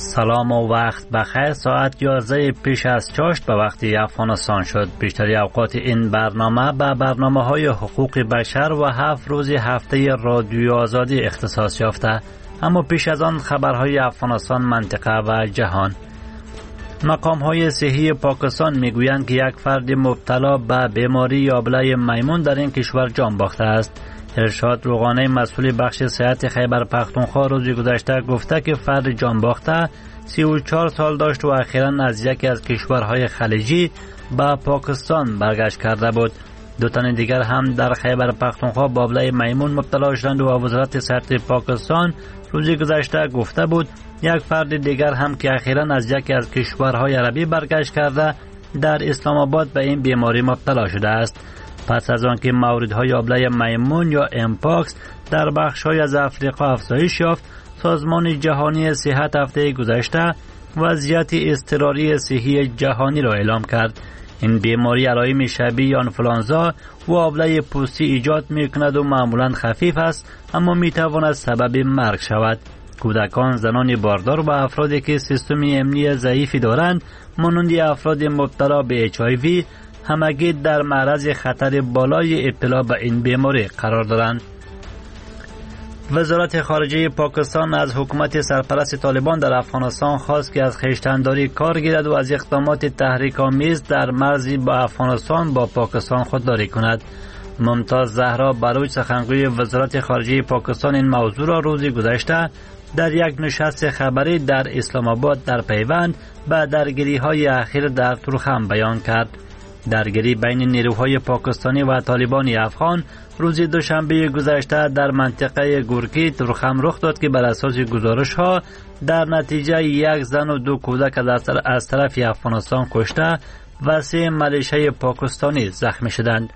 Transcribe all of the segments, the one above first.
سلام و وقت بخیر. ساعت 11 پیش از چاشت به وقت افغانستان شد. بیشتری اوقات این برنامه به برنامه‌های حقوق بشر و 7 روز هفته رادیو آزادی اختصاص یافته. اما پیش از آن خبرهای افغانستان، منطقه و جهان. مقام‌های صحی پاکستان میگویند که یک فرد مبتلا به بیماری یابله میمون در این کشور جان باخته است. ارشاد روغانی، مسئول بخش صحت خیبر پختونخوا، روز گذشته گفته که فرد جان باخته 34 سال داشت و اخیراً از یکی از کشورهای خلیجی به پاکستان برگشت کرده بود. 2 تن دیگر هم در خیبر پختونخوا به یابله میمون مبتلا شدند و وزارت صحت پاکستان روز گذشته گفته بود یک فرد دیگر هم که اخیراً از یکی از کشورهای عربی برگشت کرده در اسلام آباد به این بیماری مبتلا شده است. پس از آنکه موردهای یابله میمون یا امپاکس در بخش‌های از افریقا افزایش یافت، سازمان جهانی صحت هفته گذشته وضعیت اضطراری صحی جهانی را اعلام کرد. این بیماری علائم شبیه آنفولانزا و یابله پوستی ایجاد می‌کند و معمولاً خفیف است، اما می‌تواند سبب مرگ شود. کودکان، زنان باردار و افرادی که سیستم ایمنی ضعیفی دارند، مانند افراد مبتلا به HIV، همگی در معرض خطر بالای ابتلا به این بیماری قرار دارند. وزارت خارجه پاکستان از حکومت سرپرست طالبان در افغانستان خواست که از خویشتنداری کار گیرد و از اقدامات تحریک‌آمیز در مرز با افغانستان با پاکستان خودداری کند. ممتاز زهرا بلوچ، سخنگوی وزارت خارجه پاکستان، این موضوع را روز گذشته در یک نشست خبری در اسلام آباد در پیوند به درگیری‌های اخیر در تورخم بیان کرد. درگیری بین نیروهای پاکستانی و طالبان افغان روز دوشنبه گذشته در منطقه گورکی تورخم رخ داد که بر اساس گزارش‌ها در نتیجه 1 زن و 2 کودک از طرف افغانستان کشته و 3 ملیشه پاکستانی زخمی شدند.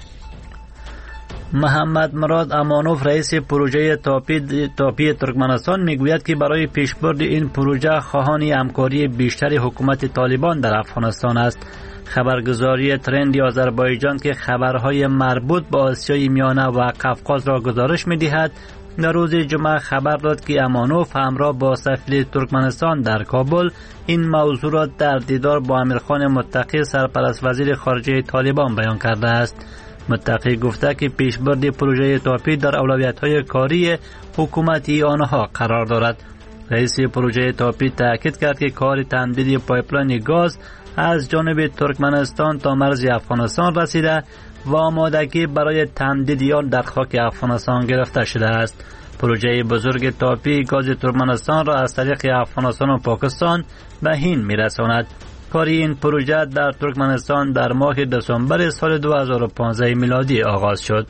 محمد مراد امانوف، رئیس پروژه تاپی ترکمنستان، میگوید که برای پیشبرد این پروژه خواهان همکاری بیشتر حکومت طالبان در افغانستان است. خبرگزاری ترند آذربایجان که خبرهای مربوط به آسیای میانه و قفقاز را گزارش می‌دهد، در روز جمعه خبر داد که امانوف همراه با سفیر ترکمنستان در کابل این موضوع را در دیدار با امیرخان متقی، سرپرست وزیر خارجه طالبان، بیان کرده است. متقی گفته که پیشبرد پروژه تاپی در اولویت‌های کاری حکومتی آنها قرار دارد. رئیس پروژه تاپی تاکید کرد که کار تمدید پایپلاین گاز از جانب ترکمنستان تا مرز افغانستان رسیده و آمادگی برای تمدید آن در خاک افغانستان گرفته شده است. پروژه بزرگ تاپی گاز ترکمنستان را از طریق افغانستان و پاکستان به هند می‌رساند. کاری این پروژه در ترکمنستان در ماه دسامبر سال 2015 میلادی آغاز شد.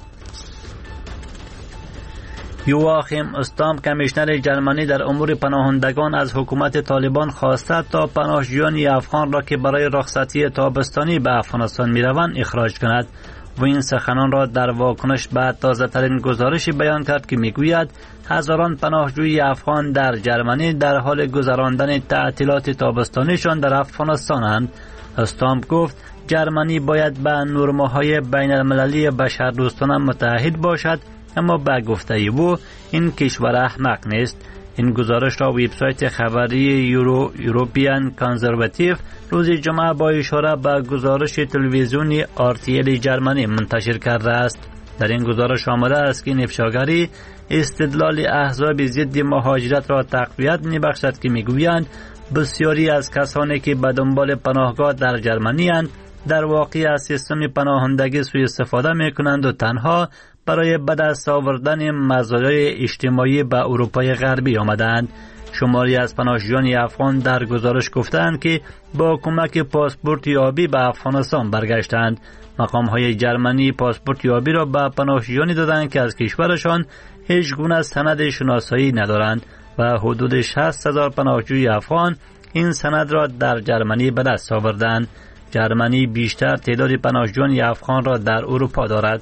یواخیم استام، کمیشنر جرمنی در امور پناهندگان، از حکومت طالبان خواسته تا پناهجویان افغان را که برای رخصتی تابستانی به افغانستان میروند اخراج کند. و این سخنان را در واکنش به تازه‌ترین گزارشی بیان کرد که میگوید هزاران پناهجوی افغان در جرمنی در حال گذراندن تعطیلات تابستانیشان در افغانستانند. استام گفت جرمنی باید به نرم‌های بین‌المللی بشردوستانه متعهد باشد، اما به گفته او این کشور احمق نیست. این گزارش را وبسایت خبری یوروپیان کانزرواتیو روز جمعه با اشاره به گزارش تلویزیونی RTL جرمنی منتشر کرده است. در این گزارش آمده است که این افشاگری استدلال احزاب ضد مهاجرت را تقویت می‌بخشد که می‌گویند بسیاری از کسانی که به دنبال پناهگاه در جرمنی اند در واقع از سیستم پناهندگی سوء استفاده می‌کنند و تنها برای به دست آوردن مزایای اجتماعی به اروپای غربی آمدند. شماری از پناهجویان افغان در گزارش گفتند که با کمک پاسپورت یابی به افغانستان برگشتند. مقام‌های جرمنی پاسپورت یابی را به پناهجویانی دادند که از کشورشان هیچ گونه سند شناسایی ندارند و حدود 60,000 پناهجوی افغان این سند را در جرمنی به دست آوردند. جرمنی بیشتر تعداد پناهجویان افغان را در اروپا دارد.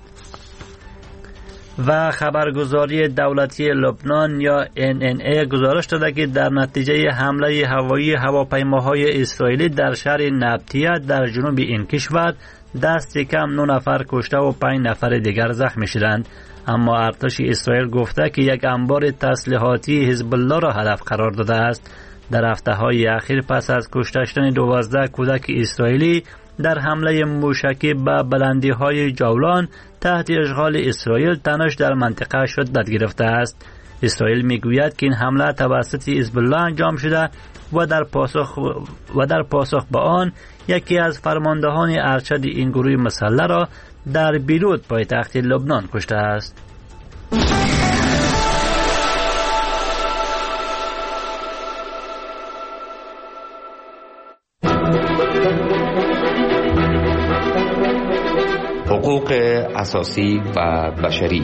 و خبرگزاری دولتی لبنان یا NNA گزارش داده که در نتیجه حمله هوایی هواپیماهای اسرائیلی در شهر نبتیه در جنوب این کشور دست کم 9 نفر کشته و 5 نفر دیگر زخمی شدند. اما ارتش اسرائیل گفته که یک انبار تسلیحاتی حزب الله را هدف قرار داده است. در هفته‌های اخیر پس از کشته شدن 12 کودک اسرائیلی در حمله موشکی به بلندی‌های جولان تحت اشغال اسرائیل، تنش در منطقه شدت گرفته است. اسرائیل میگوید که این حمله توسط حزب الله انجام شده و در پاسخ به آن یکی از فرماندهان ارشد این گروه مسلح را در بیروت پایتخت لبنان کشته است. حقوق اساسی و بشری.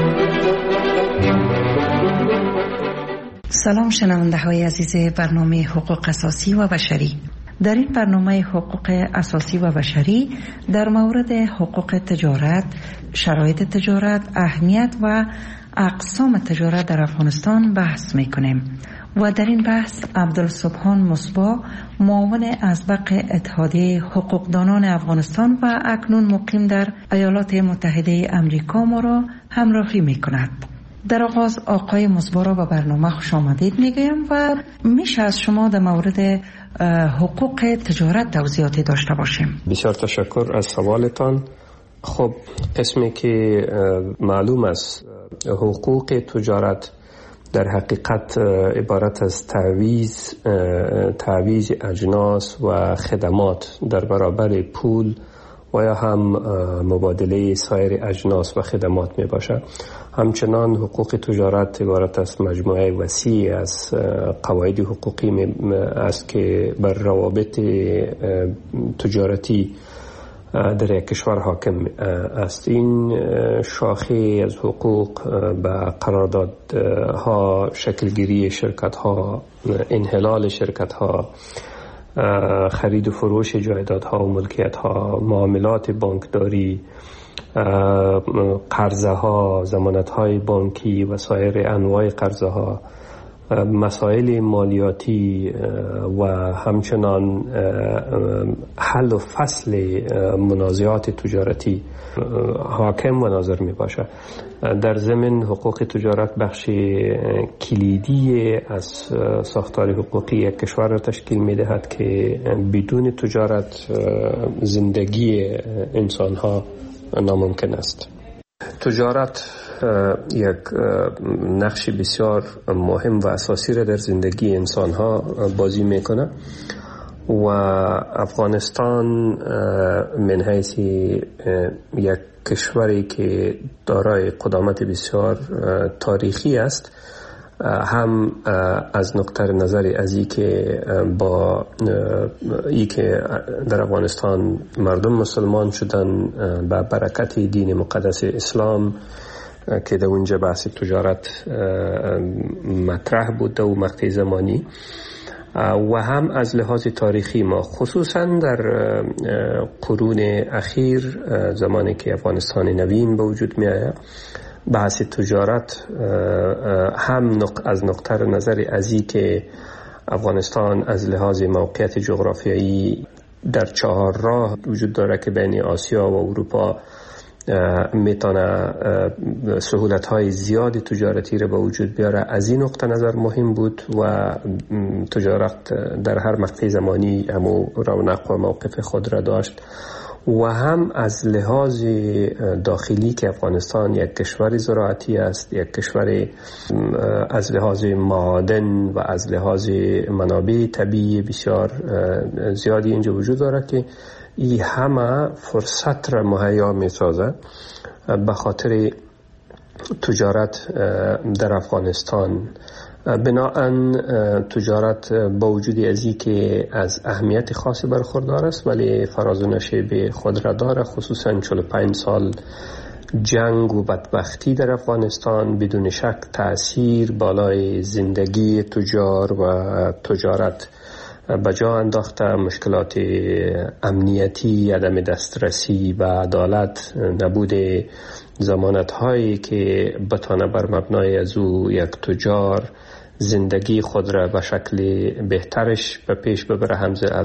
سلام شنونده های عزیز برنامه حقوق اساسی و بشری. در این برنامه حقوق اساسی و بشری در مورد حقوق تجارت، شرایط تجارت، اهمیت و اقسام تجارت در افغانستان بحث میکنیم و در این بحث عبدالسبحان مصباح، معاون اسبق اتحادیه حقوقدانان افغانستان و اکنون مقیم در ایالات متحده امریکا ما را همراهی میکند. در آغاز آقای مصباح را به برنامه خوش آمدید میگویم و میشه از شما در مورد حقوق تجارت توضیحاتی داشته باشیم. بسیار تشکر از سوالتان. خب قسمی که معلوم است حقوق تجارت در حقیقت عبارت از تعویض اجناس و خدمات در برابر پول و یا هم مبادله سایر اجناس و خدمات می باشد. همچنان حقوق تجارت عبارت از مجموعه وسیع از قواعد حقوقی است که بر روابط تجارتی در یک کشور حاکم است. این شاخه از حقوق به قراردادها، شکلگیری شرکت‌ها، انحلال شرکت‌ها، خرید و فروش جایدادها و ملکیت‌ها، معاملات بانکداری، قرضه‌ها، ضمانت‌های بانکی و سایر انواع قرضه‌ها، مسائل مالیاتی و همچنان حل و فصل منازعات تجارتی حاکم و ناظر می باشد. در ضمن حقوق تجارت بخش کلیدی از ساختار حقوقی یک کشور را تشکیل می دهد که بدون تجارت زندگی انسانها ناممکن است. تجارت یک نقش بسیار مهم و اساسی را در زندگی انسانها بازی میکنه و افغانستان من حیث یک کشوری که دارای قدامت بسیار تاریخی است، هم از نقطه نظر از ای که با ای که در افغانستان مردم مسلمان شدن با برکت دین مقدس اسلام که در اونجا بحث تجارت مطرح بود و مقطع زمانی، و هم از لحاظ تاریخی ما خصوصا در قرون اخیر زمانی که افغانستان نوین به وجود می آید، بحث تجارت هم از نقطه نظر ازی که افغانستان از لحاظ موقعیت جغرافیایی در 4 راه وجود داره که بین آسیا و اروپا میتونه سهولت‌های زیادی تجارتی رو به وجود بیاره. از این نقطه نظر مهم بود و تجارت در هر مقطع زمانی همو رونق و موقف خود را داشت، و هم از لحاظ داخلی که افغانستان یک کشور زراعتی است، یک کشور از لحاظ معادن و از لحاظ منابع طبیعی بسیار زیادی اینجا وجود داره که این همه فرصت را مهیا می سازه به خاطر تجارت در افغانستان. بناهن تجارت با وجود ازی که از اهمیت خاصی برخوردار است ولی فراز و نشیب خود را داره، خصوصا 45 سال جنگ و بدبختی در افغانستان بدون شک تأثیر بالای زندگی تجار و تجارت بجا انداخته. مشکلات امنیتی، عدم دسترسی به عدالت، نبود ضمانت هایی که بتانه بر مبنای از او یک تجار زندگی خود را به شکل بهترش به پیش ببره.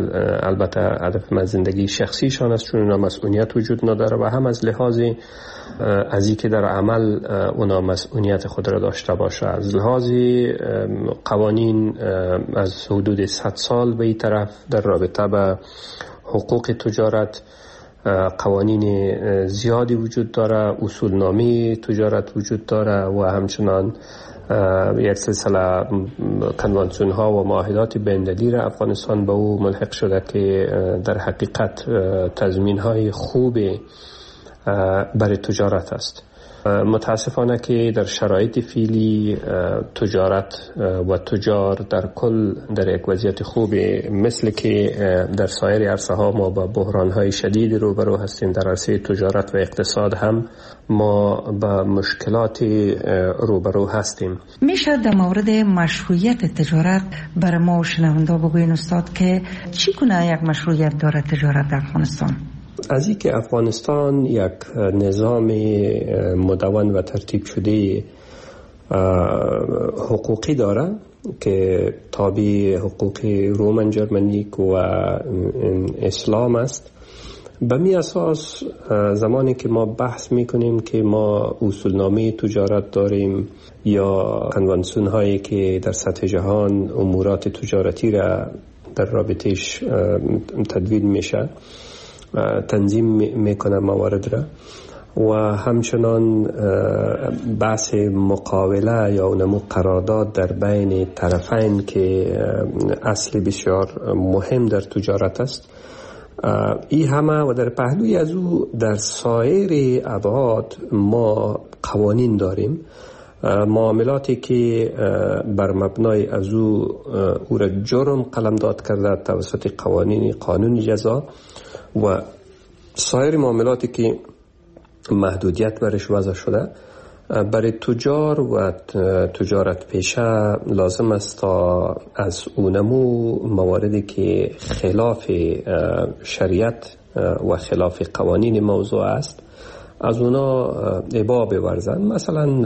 البته هدف من زندگی شخصیشان است چون مسئولیت وجود نداره، و هم از لحاظ از اینکه در عمل اونا مسئولیت خود را داشته باشه. از لحاظ قوانین از حدود 100 سال به این طرف در رابطه به حقوق تجارت قوانین زیادی وجود داره، اصولنامه تجارت وجود داره و همچنان یک سلسله کنوانسیون ها و معاهدات بین‌المللی را افغانستان به او ملحق شده که در حقیقت تضمین های خوب برای تجارت است. متاسفانه که در شرایط فعلی تجارت و تجار در کل در یک وضعیت خوبی، مثل که در سایر عرصه ها ما با بحران های شدید روبرو هستیم. در عرصه تجارت و اقتصاد هم ما با مشکلات روبرو هستیم. میشه در مورد مشروعیت تجارت برای ما شنونده بگوین استاد که چی کنه یک مشروعیت داره تجارت در افغانستان؟ از این که افغانستان یک نظام مدون و ترتیب شده حقوقی داره که تابع حقوق رومن جرمنیک و اسلام است، به می اساس زمانی که ما بحث میکنیم که ما اصولنامه تجارت داریم یا کنوانسیون هایی که در سطح جهان امورات تجارتی را در رابطهش تدوین میشه، تنظیم میکنه موارد را، و همچنان بحث مقاوله یا اونمو قرارداد در بین طرفین که اصل بسیار مهم در تجارت است. این همه و در پهلوی از او در سایر ابعاد ما قوانین داریم، معاملاتی که بر مبنای از او را جرم قلمداد کرده توسط قانون جزا، و سایر معاملاتی که محدودیت برش وضع شده. برای تجار و تجارت پیشه لازم است تا از اونمو مواردی که خلاف شریعت و خلاف قوانین موضوع است از اونا ابا بورزن. مثلا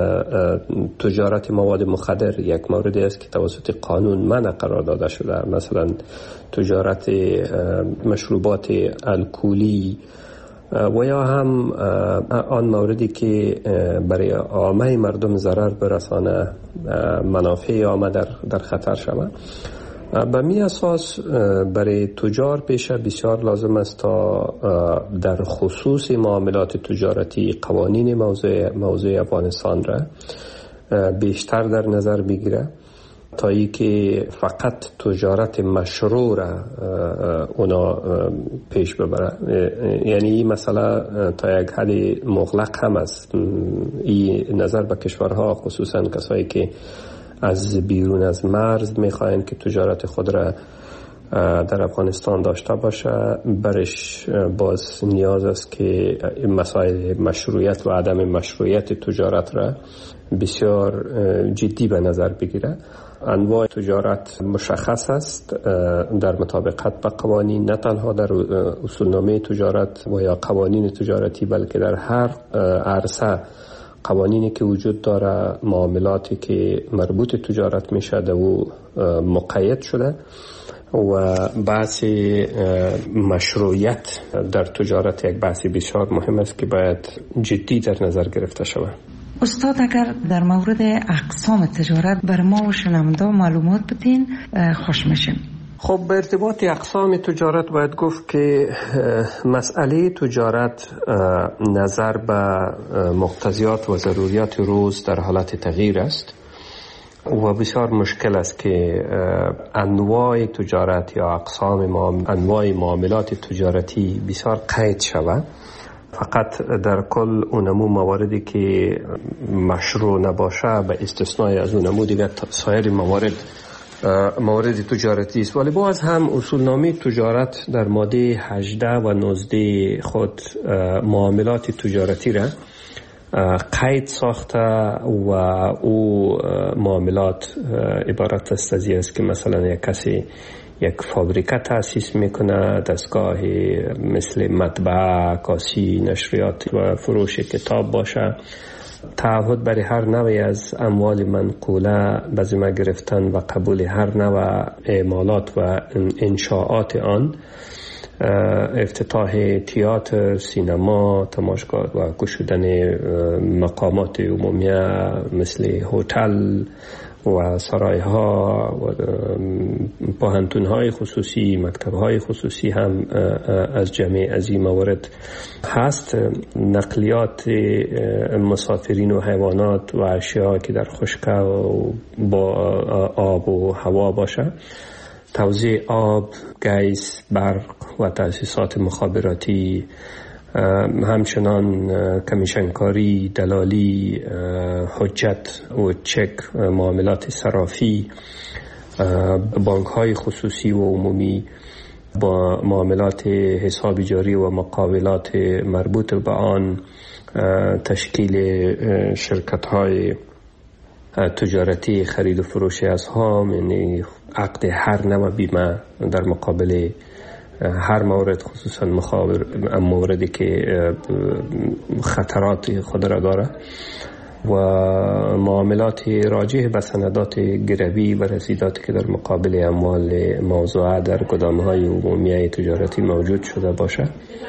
تجارت مواد مخدر یک موردی است که توسط قانون منع قرار داده شده. مثلا تجارت مشروبات الکلی و یا هم آن موردی که برای عامه مردم ضرر برسانه، منافع عامه در خطر شود. به می اساس برای تجار پیشه بسیار لازم است تا در خصوص معاملات تجارتی قوانین موضوع افغانستان را بیشتر در نظر بگیره تا ای که فقط تجارت مشروع را اونا پیش ببره. یعنی این مسئله تا یک حد مغلق هم است. این نظر به کشورها، خصوصا کسایی که از بیرون از مرز میخواین که تجارت خود را در افغانستان داشته باشه، برش باز نیاز است که مسائل مشروعیت و عدم مشروعیت تجارت را بسیار جدی به نظر بگیره. انواع تجارت مشخص است در مطابقت با قوانین، نه تنها در اصولنامه تجارت و یا قوانین تجارتی، بلکه در هر عرصه قوانینی که وجود داره، معاملاتی که مربوط تجارت میشه در او مقید شده و بحث مشروعیت در تجارت یک بحث بسیار مهم است که باید جدی در نظر گرفته شود. استاد اگر در مورد اقسام تجارت بر ما و شنونده معلومات بدین خوش میشیم. خب به ارتباط اقسام تجارت باید گفت که مسئله تجارت نظر به مقتضیات و ضروریات روز در حالت تغییر است و بسیار مشکل است که انواع تجارت یا اقسام انواع معاملات تجارتی بسیار قید شود. فقط در کل اونمو مواردی که مشروع نباشه به استثنای از اونمو دیگر سایر موارد تجارتی است. ولی باز هم اصولنامه تجارت در ماده 18 و 19 خود معاملات تجارتی را قید ساخته و او معاملات عبارت است که مثلا یک کسی یک فابریکه تأسیس میکنه، دستگاه مثل مطبعه، کاسی، نشریات و فروش کتاب باشه، تعهد برای هر نوعی از اموال منقوله به ذمه گرفتن و قبول هر نوع اعمالات و انشاءات آن افتتاح تئاتر، سینما، تماشاگاه و گشودن مقامات عمومیه مثل هتل و سرایها و پوهنتون‌های خصوصی، مکتب‌های خصوصی هم از جمع از این موارد هست. نقلیات مسافرین و حیوانات و اشیاء که در خشک و با آب و هوا باشه، توزیع آب، گیس، برق و تأسیسات مخابراتی، همچنان کمیشنکاری، دلالی، حجت و چک، معاملات صرافی، بانک‌های خصوصی و عمومی با معاملات حساب جاری و مقاولات مربوط به آن، تشکیل شرکت‌های تجارتی خرید و فروش اسهام، یعنی عقد هر نوع بیمه در مقابل هر مورد، خصوصا موردی که خطرات خود را داره، و معاملات راجع به سندات گروی و رسیداتی که در مقابل اموال موضوعه در گدام‌های عمومی تجارتی موجود شده باشه.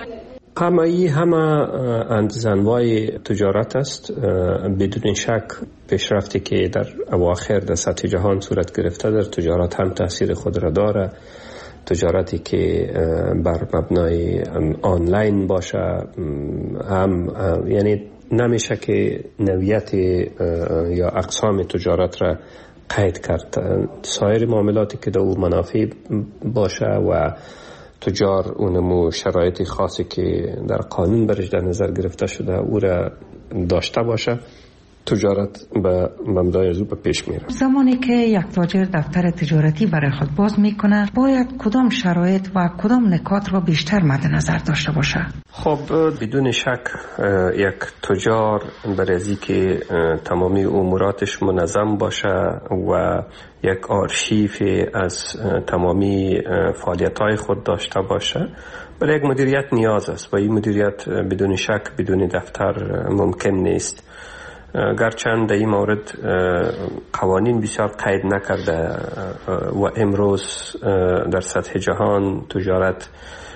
همه انواع تجارت است. بدون شک پیشرفتی که در اواخر در سطح جهان صورت گرفته در تجارت هم تاثیر خود را داره. تجارتی که بر مبنای آنلاین باشه هم یعنی نمیشه که نوعیت یا اقسام تجارت را قید کرد. سایر معاملاتی که در او منافع باشه و تجار اونمو شرایط خاصی که در قانون برش در نظر گرفته شده او را داشته باشه، تجارت به مبنای از او به پیش میره. زمانی که یک تاجر دفتر تجارتی برای خود باز میکنه، باید کدام شرایط و کدام نکات را بیشتر مد نظر داشته باشه؟ خب بدون شک یک تجار برای که تمامی اموراتش منظم باشه و یک آرشیف از تمامی فعالیت‌های خود داشته باشه، برای یک مدیریت نیاز است و این مدیریت بدون شک بدون دفتر ممکن نیست. گرچند در این مورد قوانین بسیار قید نکرده و امروز در سطح جهان تجارت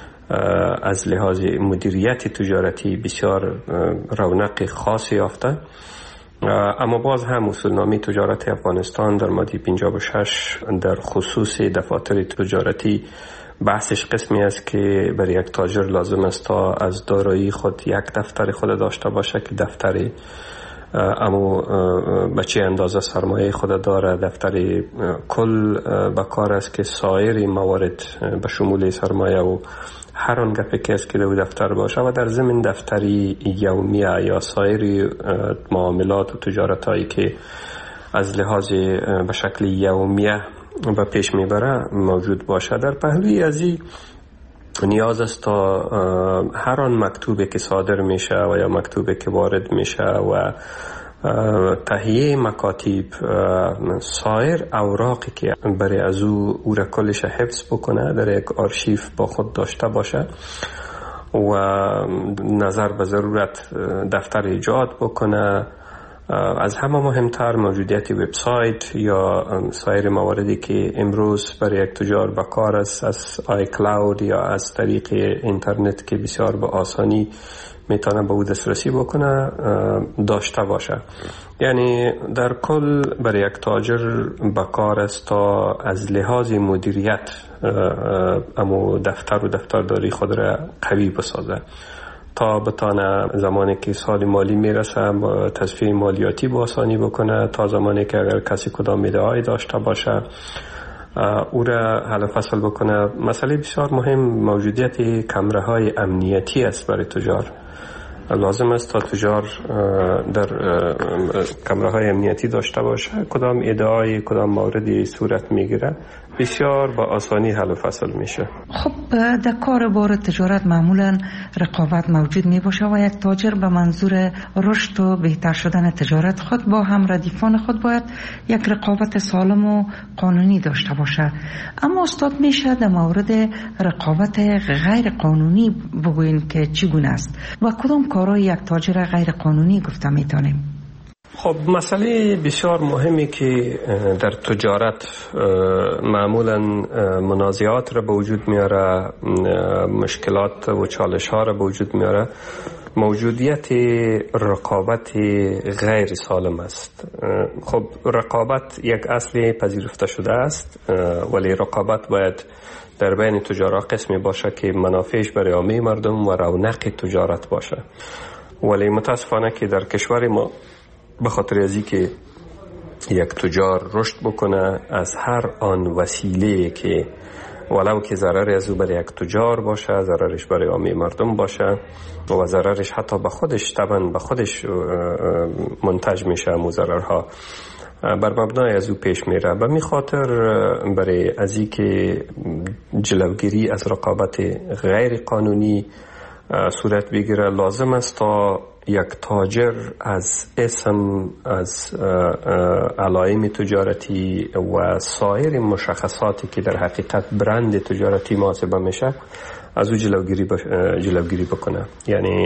از لحاظ مدیریت تجارتی بسیار رونق خاصی یافته، اما باز هم اصولنامه تجارت افغانستان در ماده 56 در خصوص دفاتر تجارتی بحثش قسمی است که برای یک تاجر لازم است تا از دارایی خود یک دفتر خود داشته باشه که دفتر اما به چه اندازه سرمایه خود داره، دفتر کل به کار است که سایر موارد به شمول سرمایه و هر آن گپی که است که در دفتر باشه و در ضمن دفتری یومیه یا سایر معاملات و تجارت هایی که از لحاظ به شکل یومیه به پیش میبره موجود باشه. در پهلوی از این نیاز است تا هر آن مکتوبی که صادر میشه و یا مکتوبی که وارد میشه و تهیه مکاتب سایر اوراقی که برای از او را کلش حفظ بکنه در یک آرشیف با خود داشته باشه و نظر به ضرورت دفتر ایجاد بکنه. از همه مهمتر موجودیت وبسایت یا سایر مواردی که امروز برای یک تجار به کار است، از آی کلاود یا از طریق اینترنت که بسیار به آسانی میتونه به او دسترسی بکنه داشته باشه. یعنی در کل برای یک تاجر به کار است تا از لحاظ مدیریت اما دفتر و دفترداری خود را قوی بسازه تا بتانه زمانی که سال مالی میرسه با تصفیه مالیاتی با آسانی بکنه، تا زمانی که اگر کسی کدام میده‌ای داشته باشه او را حل فصل بکنه. مسئله بسیار مهم موجودیت کمره‌های امنیتی است برای تجار. لازم است تا تجار در کمره‌های امنیتی داشته باشه. کدام ادعای کدام موردی صورت میگیره بسیار با آسانی حل و فصل میشه. خب در کار بار تجارت معمولا رقابت موجود می باشه و یک تاجر به منظور رشد و بهتر شدن تجارت خود با هم ردیفان خود باید یک رقابت سالم و قانونی داشته باشه. اما استاد میشه در مورد رقابت غیر قانونی بگوین که چگونه است و کدام کارهای یک تاجر غیر قانونی گفته میتونیم؟ خب مسئله بسیار مهمی که در تجارت معمولا منازعات را به وجود میاره، مشکلات و چالش ها را به وجود میاره، موجودیت رقابت غیر سالم است. خب رقابت یک اصل پذیرفته شده است، ولی رقابت باید در بین تجارا قسمی باشه که منافعش برای عامه مردم و رونق تجارت باشه. ولی متاسفانه که در کشور ما به خاطر ازی که یک تجار رشد بکنه از هر آن وسیله که ولو که ضرر از او برای یک تجار باشه، ضررش برای عامه مردم باشه و ضررش حتی به خودش طبعا به خودش منتج میشه، مو ضررها بر مبنای از او پیش میره. به می خاطر برای ازی که جلوگیری از رقابت غیر قانونی صورت بگیره، لازم است تا یک تاجر از اسم، از علائم تجارتی و سایر مشخصاتی که در حقیقت برند تجارتی محاسبه میشه از او جلوگیری بکنه. یعنی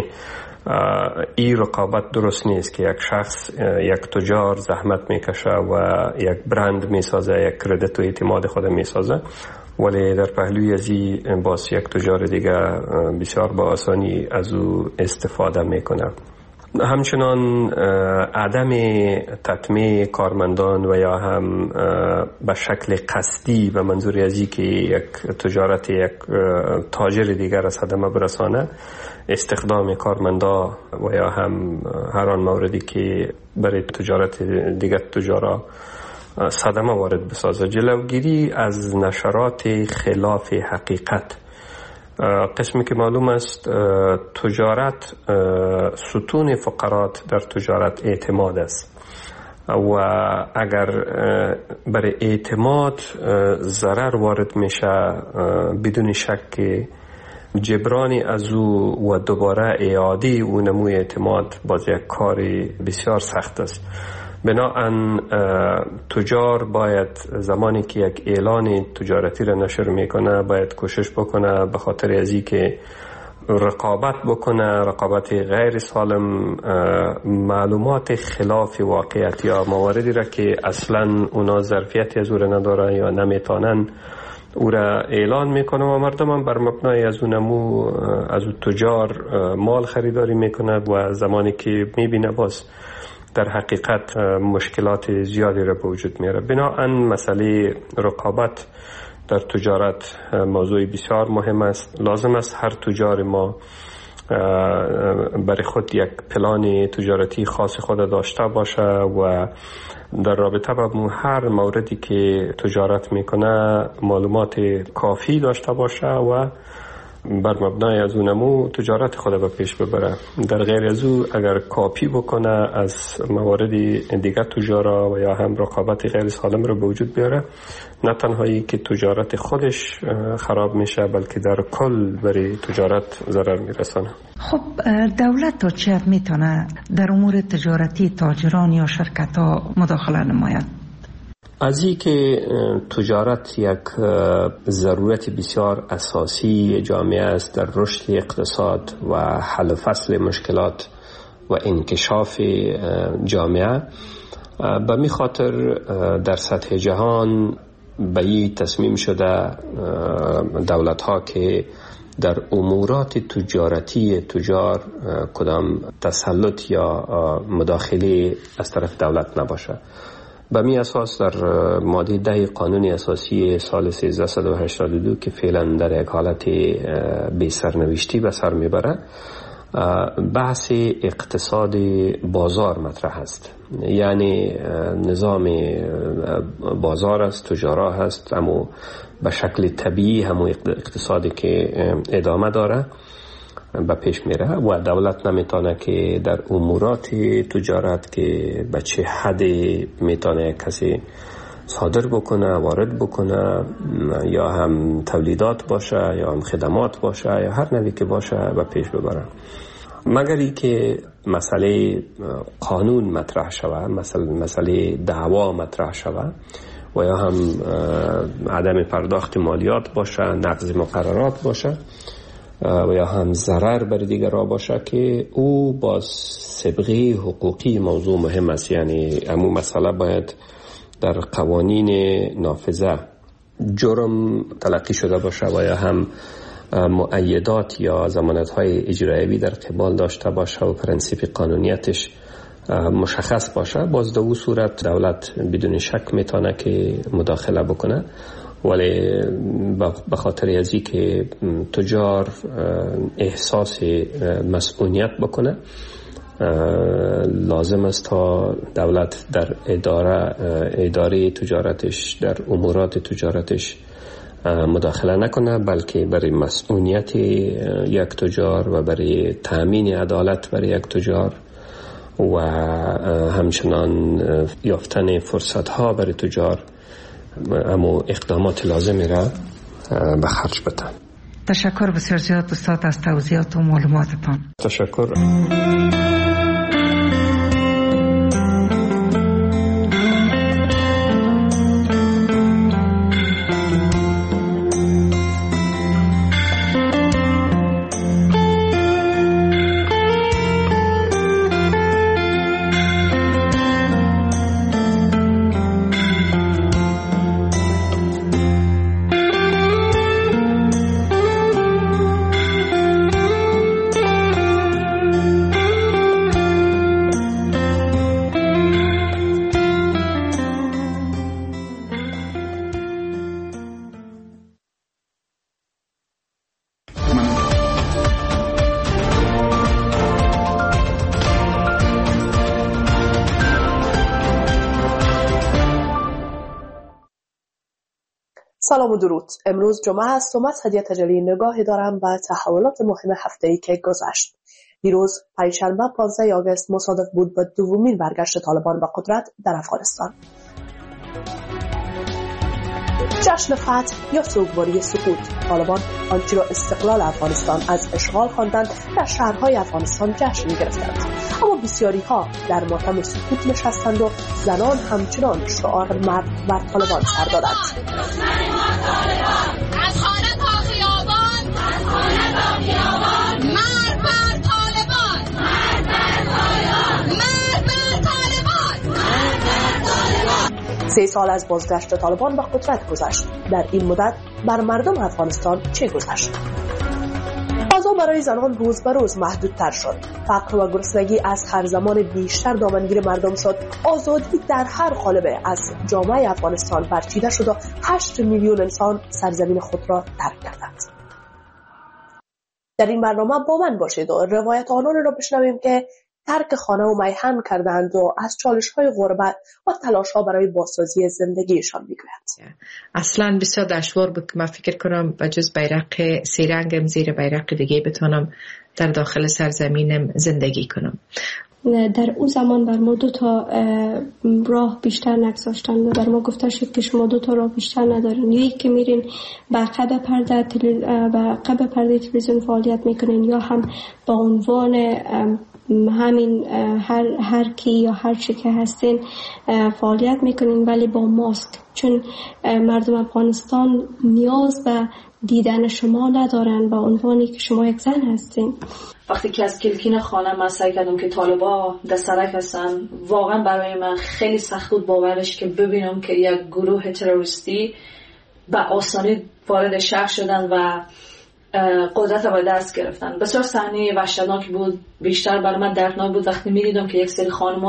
این رقابت درست نیست که یک شخص، یک تجار زحمت میکشه و یک برند میسازه، یک کردیت و اعتماد خود میسازه، ولی در پهلوی ازی باز یک تجار دیگه بسیار با آسانی از او استفاده میکنه. همچنان عدم تطمیع کارمندان و یا هم به شکل قصدی و منظور ازی که یک تجارت یک تاجر دیگر از صدمه برسانه، استخدام کارمندا و یا هم هر آن موردی که برای تجارت دیگر تجارا صدمه وارد بسازه. جلوگیری از نشرات خلاف حقیقت. قسمی که معلوم است تجارت، ستون فقرات در تجارت اعتماد است و اگر برای اعتماد ضرر وارد میشه، بدون شک جبرانی از او و دوباره اعاده او نموی اعتماد باز یک کار بسیار سخت است. بنابراین تجار باید زمانی که یک اعلان تجارتی را نشر میکنه باید کوشش بکنه به خاطر ازی که رقابت بکنه، رقابت غیر سالم، معلومات خلاف واقعیت یا مواردی را که اصلا اونا ظرفیتی از او را ندارن یا نمیتونن او را اعلان میکنه و مردم هم بر مبنای از اونمو از اون تجار مال خریداری میکنه و زمانی که میبینه باز در حقیقت مشکلات زیادی را به وجود میاره. بنابراین مسئله رقابت در تجارت موضوع بسیار مهم است. لازم است هر تجار ما برای خود یک پلان تجارتی خاص خود داشته باشه و در رابطه با هر موردی که تجارت میکنه معلومات کافی داشته باشه و بر مبنای از اونمو تجارت خود به پیش ببره. در غیر از او اگر کاپی بکنه از موارد دیگر تجارا و یا هم رقابت غیر سالم رو به وجود بیاره، نه تنهایی که تجارت خودش خراب میشه بلکه در کل برای تجارت ضرر میرسانه. خب دولت تا چه حد میتونه در امور تجارتی تاجران یا شرکت ها مداخله نماید؟ از این که تجارت یک ضرورت بسیار اساسی جامعه است در رشد اقتصاد و حل و فصل مشکلات و انکشاف جامعه، به می خاطر در سطح جهان به این تصمیم شده دولت ها که در امورات تجارتی تجار کدام تسلط یا مداخله از طرف دولت نباشه. به می اساس در ماده 10 قانون اساسی سال 1382 که فعلا در یک حالت بی سرنوشتی به سر میبره، بحث اقتصاد بازار مطرح است. یعنی نظام بازار است، تجارا هست، اما به شکل طبیعی همون اقتصادی که ادامه داره به پیش میره و دولت نمیتونه که در امورات تجارت که به چه حد میتونه کسی صادر بکنه، وارد بکنه، یا هم تولیدات باشه یا هم خدمات باشه یا هر نوعی که باشه به پیش ببره، مگر ای که مسئله قانون مطرح شود، مسئله دعوا مطرح شود و یا هم عدم پرداخت مالیات باشه، نقض مقررات باشه، و یا هم ضرر بر دیگران باشه که او با سابقه حقوقی موضوع مهم است. یعنی امو مسئله باید در قوانین نافذه جرم تلقی شده باشه و یا هم مؤیدات یا ضمانت‌های اجرایی در قبال داشته باشه و پرنسیپ قانونیتش مشخص باشه. باز در اون صورت دولت بدون شک میتونه که مداخله بکنه، ولی به خاطر ازی که تجار احساس مسئولیت بکنه لازم است تا دولت در اداره تجارتش، در امورات تجارتش مداخله نکنه، بلکه برای مسئولیت یک تجار و برای تأمین عدالت برای یک تجار و همچنان یافتن فرصت ها برای تجار اما اقدامات لازمی را به خرج بدن. تشکر بسیار زیاد استاد از توضیحات و معلوماتتان. تشکر. سلام و درود. امروز جمعه است و من هدیه تجلی نگاهی دارم به تحولات مهم هفته‌ای که گذشت. دیروز پنجشنبه 15 آگوست مصادف بود با دومین برگشت طالبان به قدرت در افغانستان. جشن فتح یا سوگواری سقوط. طالبان آنچه را استقلال افغانستان از اشغال خواندند در شهرهای افغانستان جشن گرفتند، اما بسیاری ها در ماتم سقوط نشستند و زنان همچنان شعار مرد بر طالبان سر دادند. از خانه تا خیابان، مرد بر طالبان، مرد بر طالبان. 3 سال از بازگشت طالبان به قدرت گذشت. در این مدت بر مردم افغانستان چه گذشت؟ غذا برای زنان روز به روز محدودتر شد. فقر و گرسنگی از هر زمان بیشتر دامنگیر مردم شد. آزادی در هر قالب از جامعه افغانستان برچیده شد و 8 میلیون انسان سرزمین خود را ترک کردند. در این برنامه با من باشید و روایت آنان را بشنویم که ترک خانه و میهن کردند و از چالش‌های غربت و تلاش‌ها برای بازسازی زندگیشان میگویند. اصلاً بسیار دشوار بود که من فکر کنم بجز بیرق سیرنگم زیر بیرق دیگه بتونم در داخل سرزمینم زندگی کنم. در اون زمان بر ما 2 تا راه بیشتر نگذاشتن و بر ما گفته شد که شما 2 تا راه بیشتر ندارین، یا یک که میرین به عقب پرده تلویزیون فعالیت میکنین، یا هم با عنوان همین هر کی یا هر چی که هستین فعالیت میکنین ولی با ماسک، چون مردم افغانستان نیاز به دیدن شما ندارن با عنوانی که شما یک زن هستین. وقتی که از کلکین خانه من سعی کردم که طالبا دسترک هستن، واقعا برای من خیلی سخت بود باورش که ببینم که یک گروه تروریستی به آسانی وارد شهر شدن و قدرت را به دست گرفتن. بسیار صحنه وحشتناک بود. بیشتر برای من دردناک بود وقتی می‌دیدم که یک سری خانم‌ها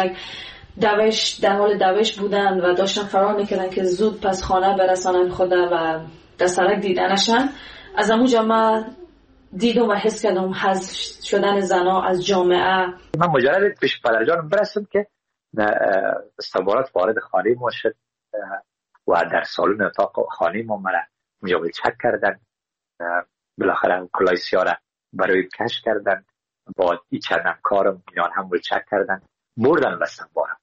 در حال دوش بودن و داشتن فرار می‌کردن که زود پس خانه برسانن خود و دسترک دیدنشن. از اونجا من دیدم و حس کردم حذف شدن زنا از جامعه. من مجرد پیش پدرجانم برسم که استخبارات وارد خانه ما شد و در سالن اتاق خانه ما مرا اونجا چک کردن. بالاخره کلاه سیاه برای کش کردن، با این چند همکارم اینا هم چک کردن، بردن بستن بارم.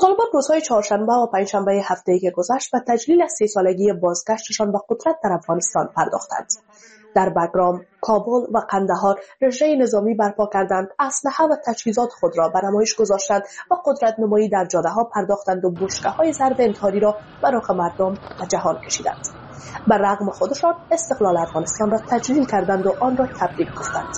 طالبان روزهای چهارشنبه و پنجشنبه هفته‌ای که گذشت به تجلیل از 3 سالگی بازگشتشان به قدرت در افغانستان پرداختند. در بگرام، کابل و قندهار رژه نظامی برپا کردند، اسلحه و تجهیزات خود را به نمایش گذاشتند و قدرت نمایی در جاده‌ها پرداختند و بشکه‌های زرد انتحاری را به رخ مردم و جهان کشیدند. بر رغم خودشان استقلال افغانستان را تجلیل کردند و آن را تبریک گفتند.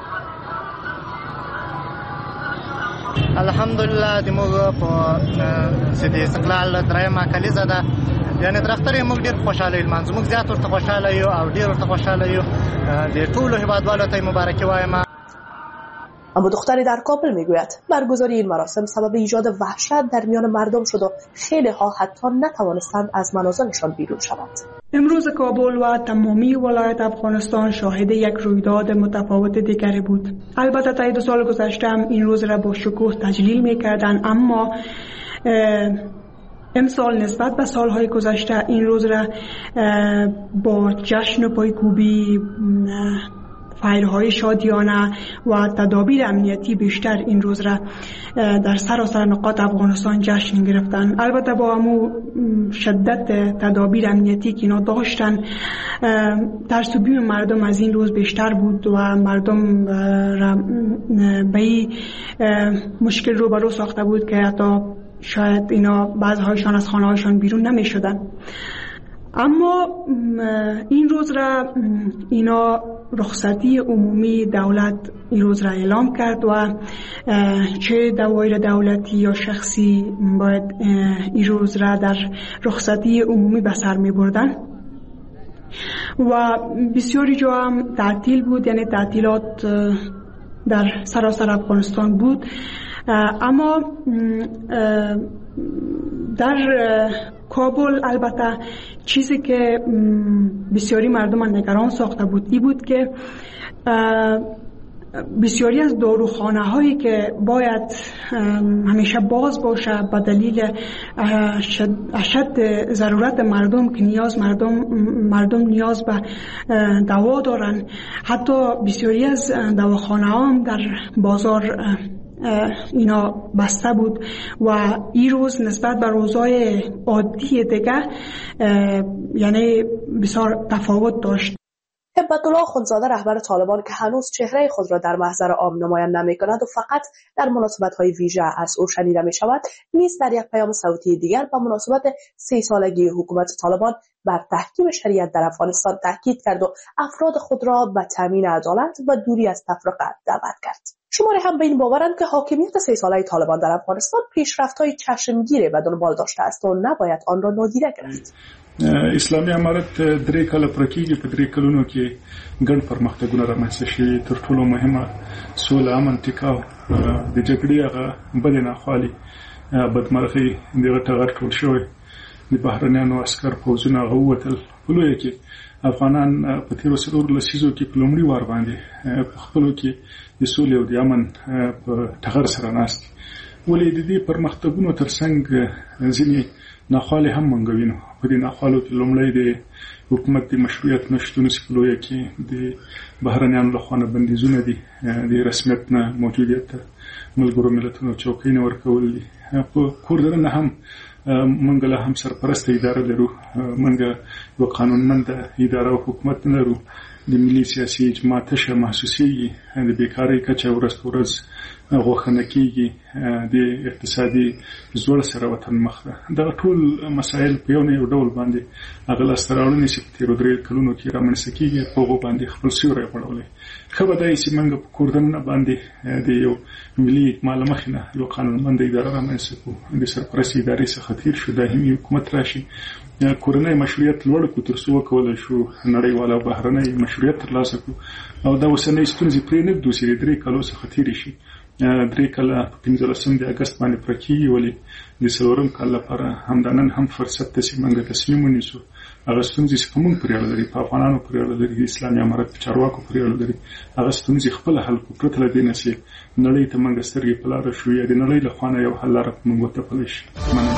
الحمدلله د موږ په سید استقلال درېمه کلیزه ده، یعنی درختره موږ ډیر خوشاله یو، موږ زیات ورته خوشاله یو او ډیر ورته خوشاله یو. د ټولو هیوادوالو ته مبارکي وایم. اما دختری در کابل میگوید برگزاری این مراسم سبب ایجاد وحشت در میان مردم شد و خیلی ها حتی نتوانستند از منازلشان بیرون شوند. امروز کابل و تمامی ولایت افغانستان شاهد یک رویداد متفاوت دیگری بود. البته تا 2 سال گذشته هم این روز را با شکوه تجلیل می‌کردند، اما امسال نسبت به سالهای گذشته این روز را با جشن و پایکوبی، فعالهای شادیانه و تدابیر امنیتی بیشتر این روز را در سراسر نقاط افغانستان جشن گرفتن. البته با همو شدت تدابیر امنیتی که اینا داشتن، ترس و بیم مردم از این روز بیشتر بود و مردم را به این مشکل روبرو ساخته بود که حتی شاید اینا بعضی‌هایشان از خانه‌هایشان بیرون نمی شدن. اما این روز را اینا رخصتی عمومی دولت این روز را اعلام کرد و چه دوایر دولتی یا شخصی باید این روز را در رخصتی عمومی به سر می بردن و بسیاری جا هم تعطیل بود، یعنی تعطیلات در سراسر افغانستان بود. اما در کابل البته چیزی که بسیاری مردم نگران ساخته بود این بود که بسیاری از داروخانه هایی که باید همیشه باز باشه به دلیل اشد ضرورت مردم که مردم نیاز به دوا دارن، حتی بسیاری از دواخانه ها هم در بازار اینا بسته بود و این روز نسبت به روزهای عادی دیگه یعنی بسیار تفاوت داشت. هبت‌الله خونزاده رهبر طالبان که هنوز چهره خود را در محضر عام نمایان نمی‌کند و فقط در مناسبت‌های ویژه از او شنیده می‌شود، نیز در یک پیام صوتی دیگر با مناسبت 3 سالگی حکومت طالبان بر تحکیم شریعت در افغانستان تاکید کرد و افراد خود را به تامین عدالت و دوری از تفرقه دعوت کرد. شماری هم به این باورند که حاکمیت 3 ساله طالبان در افغانستان پیشرفت‌های چشمگیر به دنبال داشته است و نباید آن را نادیده گرفت. اسلامي امارت 3 کاله پرکیږي. په 3 کلونو کې ګڼ پرمختګونه رامنځته شوي. تر ټولو مهمه سوله، امن، ټیکاو، د جګړې هغه بدې ناخوالې، بدمرغۍ دغه ټغر ټول شوی. د بهرنیانو عسکر پوځونه هغه ووتل. په لویه کې افغانان په تېرو 4 لسیزو کې په لومړي وار باندې په خپلو کې د سولې او د امن په ټغر سره ناست دي. ولې د دې پرمختګونو ترڅنګ ځینې ناخوالې هم موږ وینو. په دې ناخوالو کې لومړی د حکومت د مشروعیت نشتون سپلویه کې د بهرنیانو لخوا نه بندیزونه دي، د رسمیت نه موجودیت ملګرو ملتونو چوکۍ نه ورکول دي. په کور دننه هم موږ له هم سرپرسته اداره لرو، موږ یو قانونمنده اداره او حکومت نه لرو. د ملي سیاسي اجماع تشه محسوسېږي، د بیکارۍ کچه ورځ په ورځ غوښنه کېږي، د اقتصادي زوړ سره وطن مخ ده. دغه ټول مسایل په یو نه یو ډول باندې هغه لاسته راوړنې چې په تېرو 3 کلونو کې رامنځته کېږي په هغو باندې خپل سیوری غوړولی. ښه به دا وي چې موږ په کور دننه باندې د یو ملي اجماع له مخې نه یو قانونمنده اداره رامنځته کړو. د سرپرستې ادارې څخه تېر شو، دایمي حکومت راشي، کورنۍ مشروعیت لوړ کړو تر څو وکولی شو نړیوال او بهرنی مشروعیت ترلاسه کړو. او دا اوسنۍ ستونزې پرې نه ږدو چې د 3 کالو څخه تېرې شي. 3 کاله په 15 د اګست باندې پوره کېږي، ولې د 4 کال لپاره همدا نن هم فرصت ته چې موږ تصمیم ونیسو. هغه ستونزې چې په موږ پورې اړه لري، په افغانانو پورې اړه لري، د اسلامي امارت په چارواکو پورې اړه لري، هغه ستونزې خپله حل کړو پرته له دې نه چې نړۍ ته موږ سترګې په لاره شو یا د نړۍ له خوا نه یو حل لاره موږ وتپلی شي. مننه.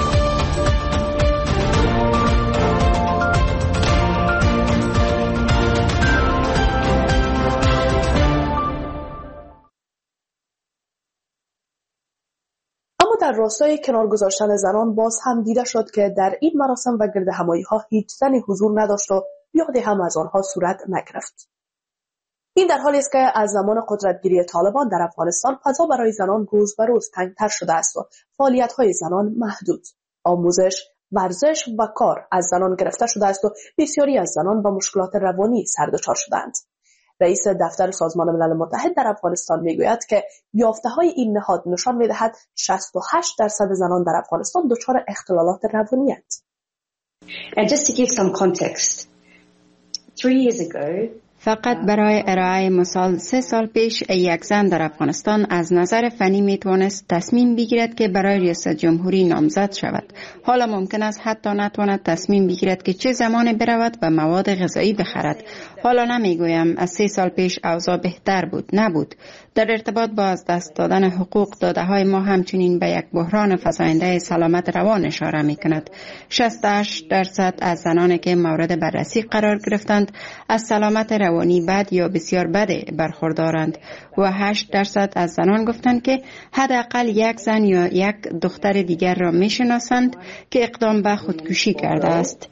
در راستای کنار گذاشتن زنان باز هم دیده شد که در این مراسم و گرد همایی ها هیچ زنی حضور نداشت و یادی هم از آنها صورت نگرفت. این در حالی است که از زمان قدرتگیری طالبان در افغانستان فضا برای زنان روز به روز تنگتر شده است و فعالیت‌های زنان محدود، آموزش، ورزش و کار از زنان گرفته شده است و بسیاری از زنان با مشکلات روانی سردچار شدند. رئیس دفتر سازمان ملل متحد در افغانستان میگوید که یافته‌های این نهاد نشان می‌دهد 68% زنان در افغانستان دچار اختلالات روانی اند. And just to give some context, 3 years ago فقط برای ارائه مثال 3 سال پیش یک زن در افغانستان از نظر فنی میتوانست تصمیم بگیرد که برای ریاست جمهوری نامزد شود. حالا ممکن است حتی نتواند تصمیم بگیرد که چه زمان برود و مواد غذایی بخرد. حالا نمیگویم از 3 سال پیش اوضاع بهتر بود، نبود. در ارتباط با از دست دادن حقوق داده های ما همچنین به یک بحران فزاینده سلامت روان اشاره می کند. 68% از زنانی که مورد بررسی قرار گرفتند از سلامت روانی بد یا بسیار بد برخوردارند و 8% از زنان گفتند که حداقل یک زن یا یک دختر دیگر را می شناسند که اقدام به خودکشی کرده است.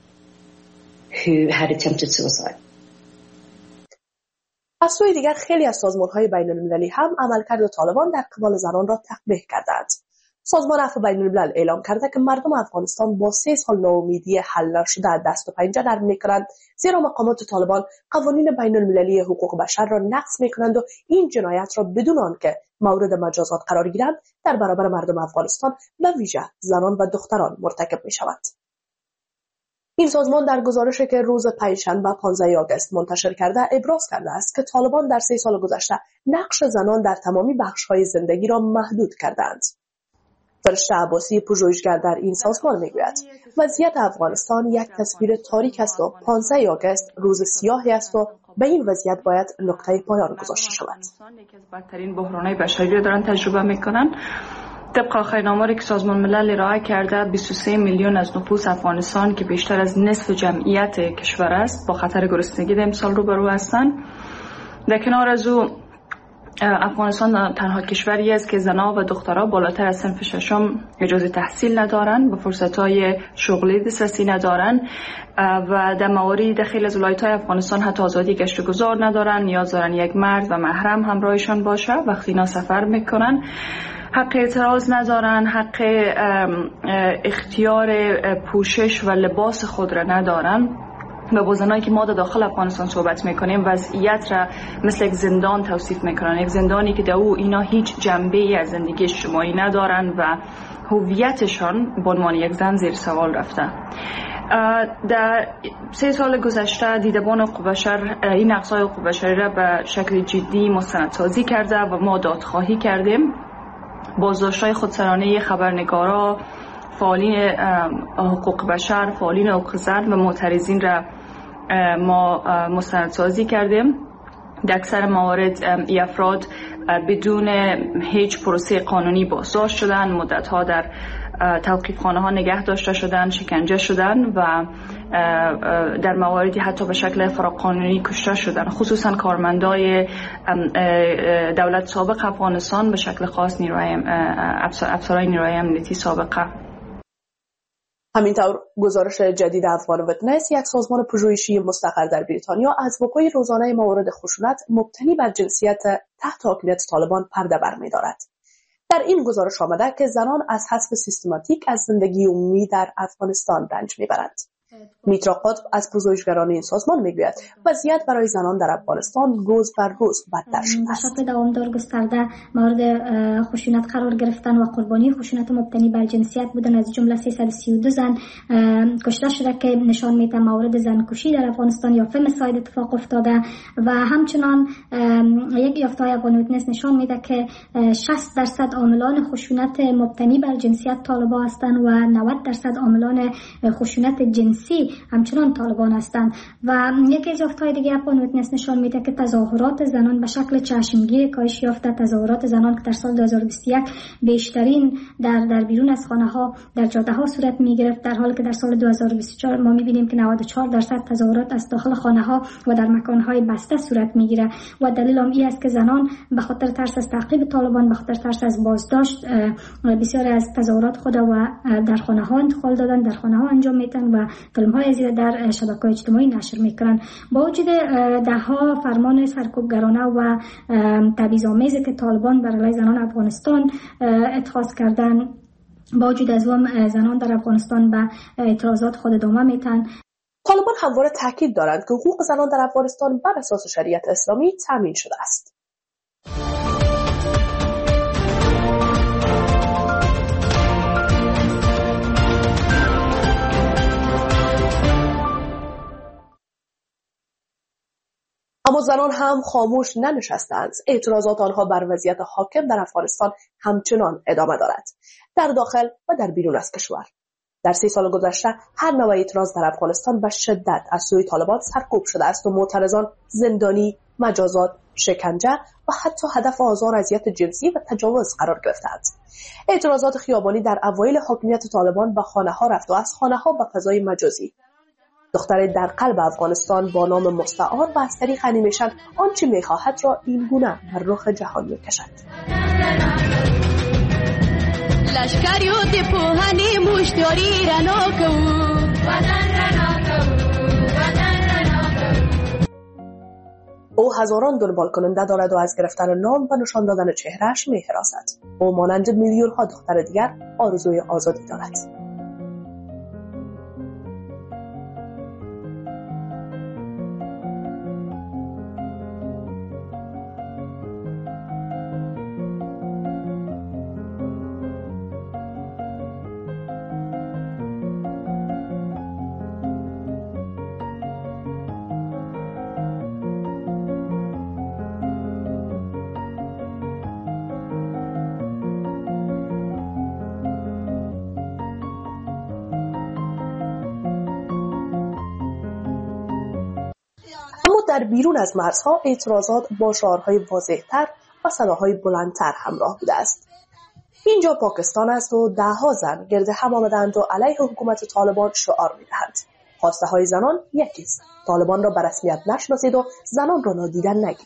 از سوی دیگر خیلی از سازمان‌های بین‌المللی هم عملکرد طالبان در قبال زنان را تقبیح کردند. سازمان عفو بین‌الملل اعلام کرده که مردم افغانستان با 3 سال ناامیدی حل نشده دست و پنجه نرم می‌کنند، زیرا مقامات طالبان قوانین بین‌المللی حقوق بشر را نقض می‌کنند و این جنایت را بدون آنکه مورد مجازات قرار گیرند در برابر مردم افغانستان به ویژه زنان و دختران مرتکب می‌شوند. این سازمان در گزارشی که روز پنجشنبه 15 آگوست منتشر کرده ابراز کرده است که طالبان در 3 سال گذشته نقش زنان در تمامی بخش‌های زندگی را محدود کردند. فرشته عباسی پژوهشگر در این سازمان میگوید وضعیت افغانستان یک تصویر تاریک است و 15 آگوست روز سیاهی است و به این وضعیت باید نقطه پایان گذاشته شود. یکی از بدترین بحران‌های بشری را دارن تجربه میکنن. طبق آخرین آماری که سازمان ملل ارائه کرده 23 میلیون از نفوس افغانستان که بیشتر از نصف جمعیت کشور است با خطر گرسنگی در امسال روبرو هستند. در کنار از او افغانستان تنها کشوری است که زنان و دخترها بالاتر از صنف ششم اجازه تحصیل ندارند و فرصت‌های شغلی دسترسی ندارند و در موارد خیلی از ولایت‌های افغانستان حتی آزادی گشت و گذار ندارند. نیاز دارند یک مرد و محرم همراهشان باشه وقتی اینا سفر میکنن. حق اعتراض ندارن، حق اختیار پوشش و لباس خود را ندارن. و با زنایی که ما در داخل افغانستان صحبت میکنیم وضعیت را مثل یک زندان توصیف میکنن، یک زندانی که در او اینا هیچ جنبه‌ای از زندگی اجتماعی ندارن و هویتشان به عنوان یک زن زیر سوال رفته. در 3 سال گذشته دیدبان حقوق بشر این نقض‌های حقوق بشری را به شکل جدی مستندسازی کرده و ما دادخواهی کردیم. بازداشت‌های خودسرانه خبرنگارا، فعالین حقوق بشر، فعالین حقوق زن و معترضین را ما مستندسازی کردیم. در اکثر موارد این افراد بدون هیچ پروسه قانونی بازداشت شدند، مدت‌ها در توقیفخانه‌ها نگه داشته شدند، شکنجه شدند و در مواردی حتی به شکل فراقانونی کشته شدند. خصوصا کارمندای دولت سابق افغانستان به شکل خاص افسرهای نیروهای امنیتی سابقه. همینطور گزارش جدید افغان ویتنس، یک سازمان پژوهشی مستقر در بریتانیا، از وقوع روزانه موارد خشونت مبتنی بر جنسیت تحت حاکمیت طالبان پرده برمی‌دارد. در این گزارش آمده که زنان از حذف سیستماتیک از زندگی عمومی در افغانستان رنج میبرند. میترا قطب از پژوهشگران این سازمان میگوید وضعیت برای زنان در افغانستان روز بر روز بدتر شده است. به دوامدار گسترده مورد خشونت قرار گرفتن و قربانی خشونت مبتنی بر جنسیت بودن، از جمله 332 زن کشته شده که نشان میده مورد زنکشی در افغانستان یا فمساید اتفاق افتاده و همچنان یک یافته افغان ویتنس نشان میده که 60% عاملان خشونت مبتنی بر جنسیت طالبان هستند و 90% عاملان خشونت جنسی جنسی همچنان طالبان هستند. و یکی از یافته‌های دیگه افغان ویتنس نشان میده که تظاهرات زنان به شکل چشمگیر کاهش یافته. تظاهرات زنان که در سال 2021 بیشترین در بیرون از خانه ها در جاده ها صورت می گرفت، در حالی که در سال 2024 ما می بینیم که 94% تظاهرات از داخل خانه ها و در مکان های بسته صورت می گیره. و دلیل هم این است که زنان به خاطر ترس از تعقیب طالبان، به خاطر ترس از بازداشت، بسیاری از تظاهرات خود و در خانه ها انتقال دادن، در خانه ها انجام میدن و فیلم های زیاد در شبکه‌های اجتماعی نشر میکنن. با وجود دهها فرمان سرکوبگرانه و تبعیض‌آمیزی که طالبان بر علیه زنان افغانستان اتخاذ کردن، با وجود از اون زنان در افغانستان به اعتراضات خود ادامه میتن. طالبان همواره تاکید دارند که حقوق زنان در افغانستان بر اساس شریعت اسلامی تامین شده است. اما زنان هم خاموش ننشستند. اعتراضات آنها بر وضعیت حاکم در افغانستان همچنان ادامه دارد، در داخل و در بیرون از کشور. در 3 سال گذشته هر نوع اعتراض در افغانستان به شدت از سوی طالبان سرکوب شده است و معترضان زندانی، مجازات، شکنجه و حتی هدف آزار، اذیت جنسی و تجاوز قرار گرفتند. اعتراضات خیابانی در اوایل حاکمیت طالبان به خانه‌ها رفت و از خانه‌ها به فضای مجازی. دختر در قلب افغانستان با نام مستعار و از طریق انیمیشن آنچه می‌خواهد را این گونه بر رخ جهان می‌کشد. لشکری و دی پوهنی مشتری رنا کو وطن رنا کو. او هزاران دنبال کننده دارد و از گرفتن نام و نشان دادن چهرهش می‌هراسد. او مانند میلیون‌ها دختر دیگر آرزوی آزادی دارد. در بیرون از مرزها اعتراضات با شعارهای واضح‌تر و صداهای بلندتر همراه بوده است. اینجا پاکستان است و ده‌ها زن گرد هم آمدند و علیه حکومت طالبان شعار می‌دهند. خواسته های زنان یکیست: طالبان را به رسمیت نشناسید و زنان را نادیده نگیرید.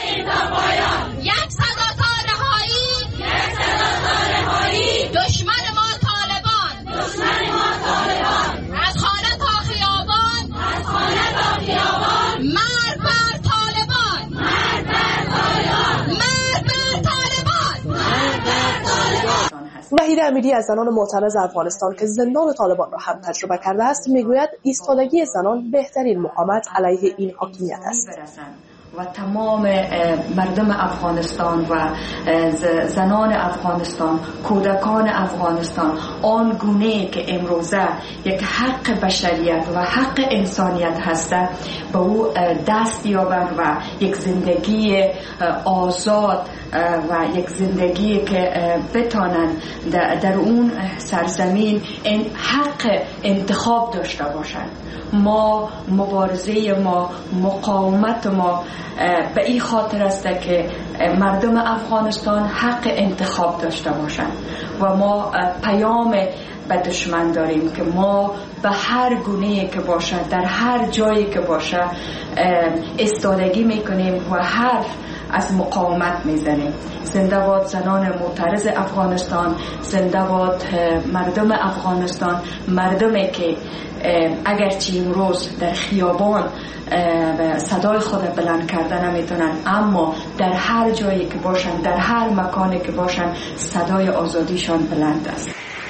یک صدا تا رهایی، یک صدا تا رهایی، دشمن ما طالبان، دشمن ما طالبان، از خانه تا خیابان، از خانه تا خیابان، مرد بر طالبان، مرد بر طالبان، مرد بر طالبان، مرد بر طالبان. وحید امیری از زنان معترض افغانستان که زندان طالبان را هم تجربه کرده است میگوید ایستادگی زنان بهترین مقاومت علیه این حاکمیت است. و تمام مردم افغانستان و زنان افغانستان، کودکان افغانستان آن گونه که امروزه یک حق بشریت و حق انسانیت هسته به او دست یابند و یک زندگی آزاد و یک زندگی که بتانند در اون سرزمین حق انتخاب داشته باشند. ما مبارزه ما، مقاومت ما به این خاطر است که مردم افغانستان حق انتخاب داشته باشند و ما پیام به دشمن داریم که ما به هر گونه‌ای که باشه، در هر جایی که باشه ایستادگی میکنیم و حرف از مقاومت میزنیم. زنده باد زنان معترض افغانستان، زنده باد مردم افغانستان، مردمی که اگرچه امروز در خیابان صدای خود بلند کردن نمیتونن، اما در هر جایی که باشن، در هر مکانی که باشن، صدای آزادیشان بلند است.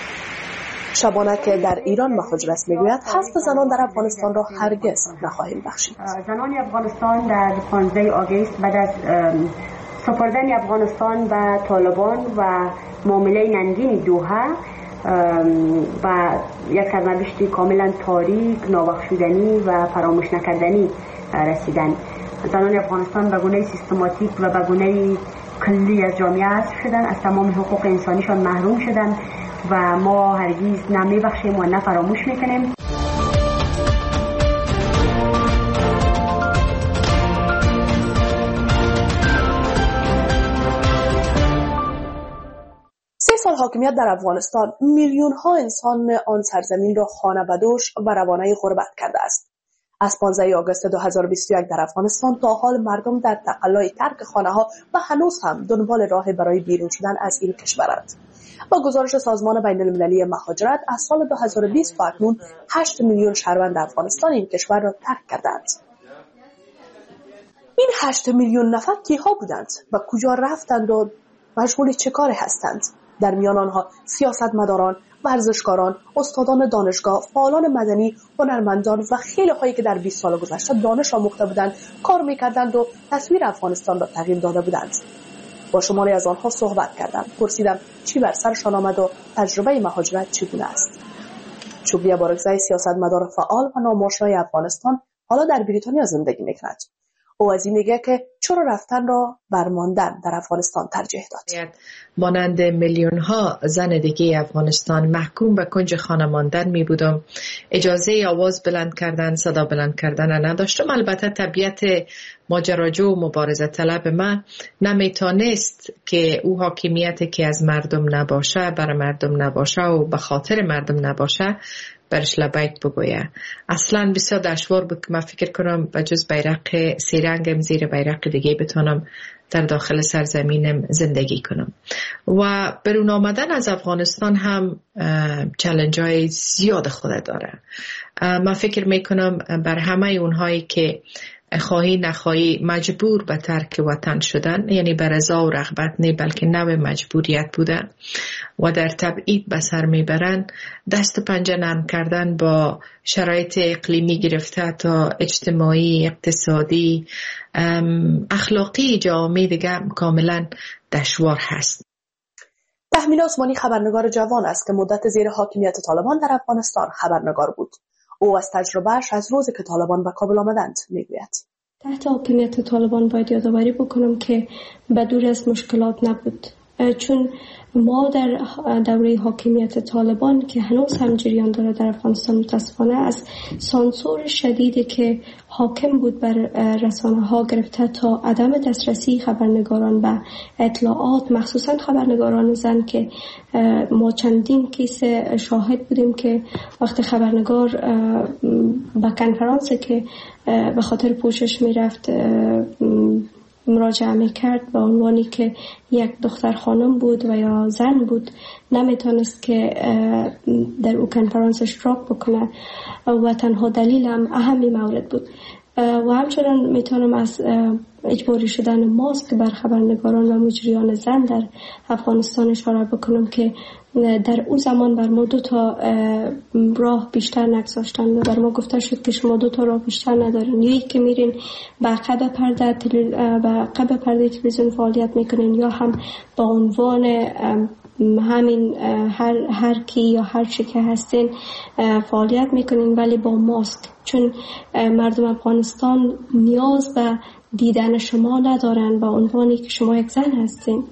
شبانه که در ایران مهاجرت میگوید حذف زنان در افغانستان را هرگز نخواهیم بخشید. زنان افغانستان در 15 آگوست بعد از سپردن افغانستان به طالبان و معامله ننگین دوحه و یک سرنوشت کاملا تاریک، نابخشودنی و فراموش نکردنی رسیدن، زنان افغانستان به گونه سیستماتیک و به گونه کلی از جامعه حذف شدن، از تمام حقوق انسانیشان محروم شدن و ما هرگز نمیبخشیم و نه فراموش میکنیم. حاکمیت در افغانستان میلیون ها انسان آن سرزمین را خانه بدوش و روانه غربت کرده است. از 15 آگوست 2021 در افغانستان تا حال مردم در تقلای ترک خانه ها و هنوز هم دنبال راه برای بیرون شدن از این کشورند. با گزارش سازمان بین المللی مهاجرت از سال 2020 تا اکنون 8 میلیون شهروند افغانستان این کشور را ترک کردند. این 8 میلیون نفر کیها بودند و کجا رفتند و مشغول چه کاری هستند؟ در میان آنها سیاستمداران، ورزشکاران، استادان دانشگاه، فعالان مدنی، هنرمندان و خیلی هایی که در 20 سال گذشته دانش آموخته بودند، کار می‌کردند و تصویر افغانستان را تغییر داده بودند. با شماری از آنها صحبت کردم. پرسیدم چی بر سرشان آمد و تجربه مهاجرت چگونه است. شکریه بارکزی، سیاستمدار فعال و ناماشنای افغانستان، حالا در بریتانیا زندگی می‌کند. او از این میگه که چرا رفتن را بر ماندن در افغانستان ترجیح داد. مانند میلیون ها زن دیگه افغانستان محکوم به کنج خانه ماندن می بودم. اجازه آواز بلند کردن، صدا بلند کردن نداشتم. البته طبیعت ماجراجو و مبارزه طلب من نمیتونست که او حاکمیت که از مردم نباشه، بر مردم نباشه و به خاطر مردم نباشه برش لبیک بگویه. اصلا بسیار دشوار بود که من فکر کنم بجز بیرق سیرنگم زیر بیرق دیگه بتونم در داخل سرزمینم زندگی کنم. و برون آمدن از افغانستان هم چالش های زیاد خود داره. من فکر میکنم بر همه اونهایی که خواهی نخواهی مجبور به ترک وطن شدن، یعنی به رضا و رغبت نه بلکه نوع مجبوریت بودن و در تبعید به سر میبرن، دست و پنجه نرم کردن با شرایط اقلیمی گرفته تا اجتماعی، اقتصادی، اخلاقی جامعه دیگه کاملا دشوار هست. تحمیل عثمانی خبرنگار جوان است که مدت زیر حاکمیت طالبان در افغانستان خبرنگار بود. او از تجربهش از روزی که طالبان به کابل آمدند میگوید. تحت حاکمیت طالبان باید یادآوری بکنم که بدور از مشکلات نبود، چون ما در دوره حاکمیت طالبان که هنوز هم جریان داره در افغانستان متاسفانه از سانسور شدیدی که حاکم بود بر رسانه ها گرفته تا عدم دسترسی خبرنگاران به اطلاعات، مخصوصا خبرنگاران زن که ما چندین کیس شاهد بودیم که وقت خبرنگار به کنفرانسی که به خاطر پوشش میرفت مراجعه میکرد با عنوانی که یک دختر خانم بود و یا زن بود، نمیتونست که در او کنفرانس اشتراک بکنه و تنها دلیل هم اهمی مورد بود. و همچنان میتونم از اجباری شدن ماسک بر خبرنگاران و مجریان زن در افغانستان اشاره بکنم که در اون زمان بر ما 2 راه بیشتر نگذاشتن و بر ما گفته شد که شما 2 راه بیشتر ندارین، یا که میرین به عقب پرده تلویزیون فعالیت میکنین یا هم با عنوان همین هر کی یا هر چی که هستین فعالیت میکنین ولی با ماسک، چون مردم افغانستان نیاز به دیدن شما ندارن با عنوانی که شما یک زن هستین.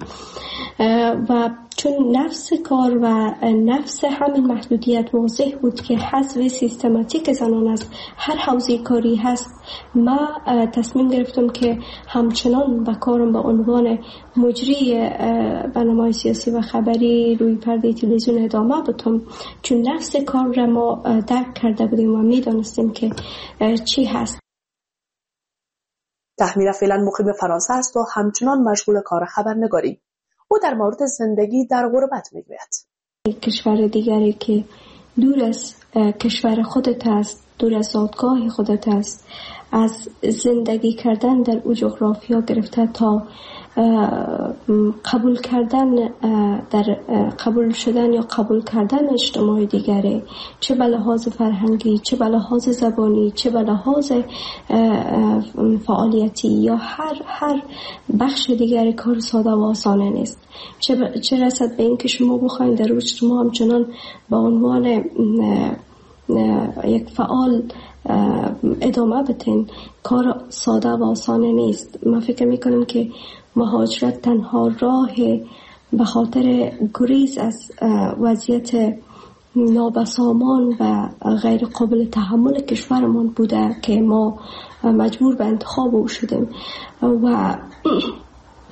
و چون نفس کار و نفس همین محدودیت واضح بود که حذف سیستماتیک زنان از هر حوزه کاری هست، ما تصمیم گرفتم که همچنان به کارم به عنوان مجری برنامه‌های سیاسی و خبری روی پرده تلویزیون ادامه بدم، چون نفس کار را ما درک کرده بودیم و میدانستیم که چی هست. تحمیل فعلا مقیم فرانسه است و همچنان مشغول کار خبرنگاری. او در مورد زندگی در غربت میگوید. کشور دیگری که دور از کشور خودت است، دور از زادگاه خودت است، از زندگی کردن در او جغرافیا گرفته تا قبول کردن در قبول شدن یا قبول کردن اجتماع دیگری، چه به لحاظ فرهنگی، چه به لحاظ زبانی، چه به لحاظ فعالیتی یا هر بخش دیگری کار ساده و آسانه نیست. چه رسد به این که شما بخواید در اجتماع همچنان با عنوان یک فعال ادامه بدین، کار ساده و آسانه نیست. من فکر میکنم که مهاجرت تنها راه به خاطر گریز از وضعیت نابسامان و غیر قابل تحمل کشورمان بوده که ما مجبور به انتخاب او شدیم و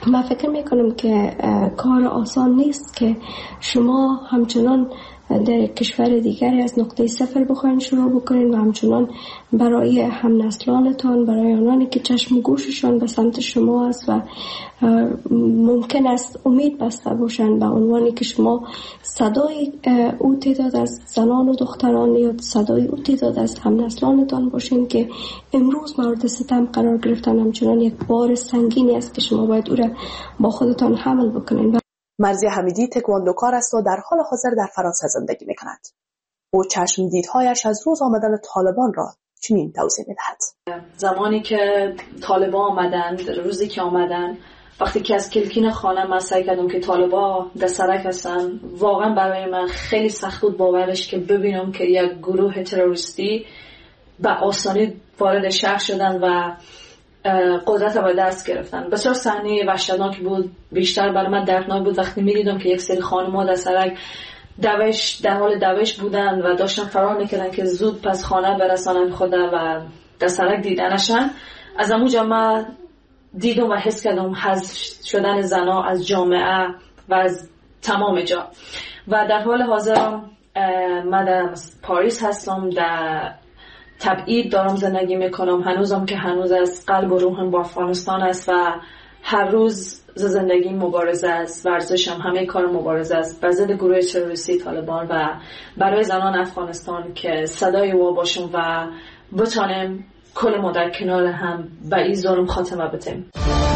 من فکر میکنم که کار آسان نیست که شما همچنان در کشور دیگری از نقطه صفر بخواین شروع بکنین و همچنان برای هم نسلانتان، برای آنانی که چشم و گوششان به سمت شما است و ممکن است امید بسته باشند به عنوانی که شما صدای او تعداد از زنان و دختران یا صدای او تعداد از هم نسلانتان باشین که امروز مورد ستم قرار گرفتن، همچنان یک بار سنگینی است که شما باید او را با خودتان حمل بکنین. مرزی حمیدی تکواندوکار است و در حال حاضر در فرانسه زندگی می‌کند. او چشم دیدهایش از روز آمدن طالبان را چنین توضیح می‌دهد. زمانی که طالبان آمدن، روزی که آمدن، وقتی که از کلکین خانه من سعی کردم که طالبان در سرک هستن، واقعا برای من خیلی سخت بود باورش که ببینم که یک گروه تروریستی به آسانی وارد شهر شدن و قدرت را به دست گرفتن. بسیار صحنه وحشتناک بود. بیشتر برای من دردناک بود وقتی می‌دیدم که یک سری خانم‌ها در سرک در حال دوش بودن و داشتن فرار می‌کردن که زود پس خانه برسانن خود و در سرک دیدنشان. از اونجا من دیدم و حس کردم حذف شدن زن‌ها از جامعه و از تمام جا. و در حال حاضر من در پاریس هستم، در تبعید دارم زندگی میکنم. هنوزم که هنوز از قلب و روحم با افغانستان است و هر روز زندگی مبارزه است، ورزشم، همه کار مبارزه است به ضد گروه تروریستی طالبان و برای زنان افغانستان که صدای او باشیم و بتانیم کل ما در کنار هم به این ظلم خاتمه بدیم.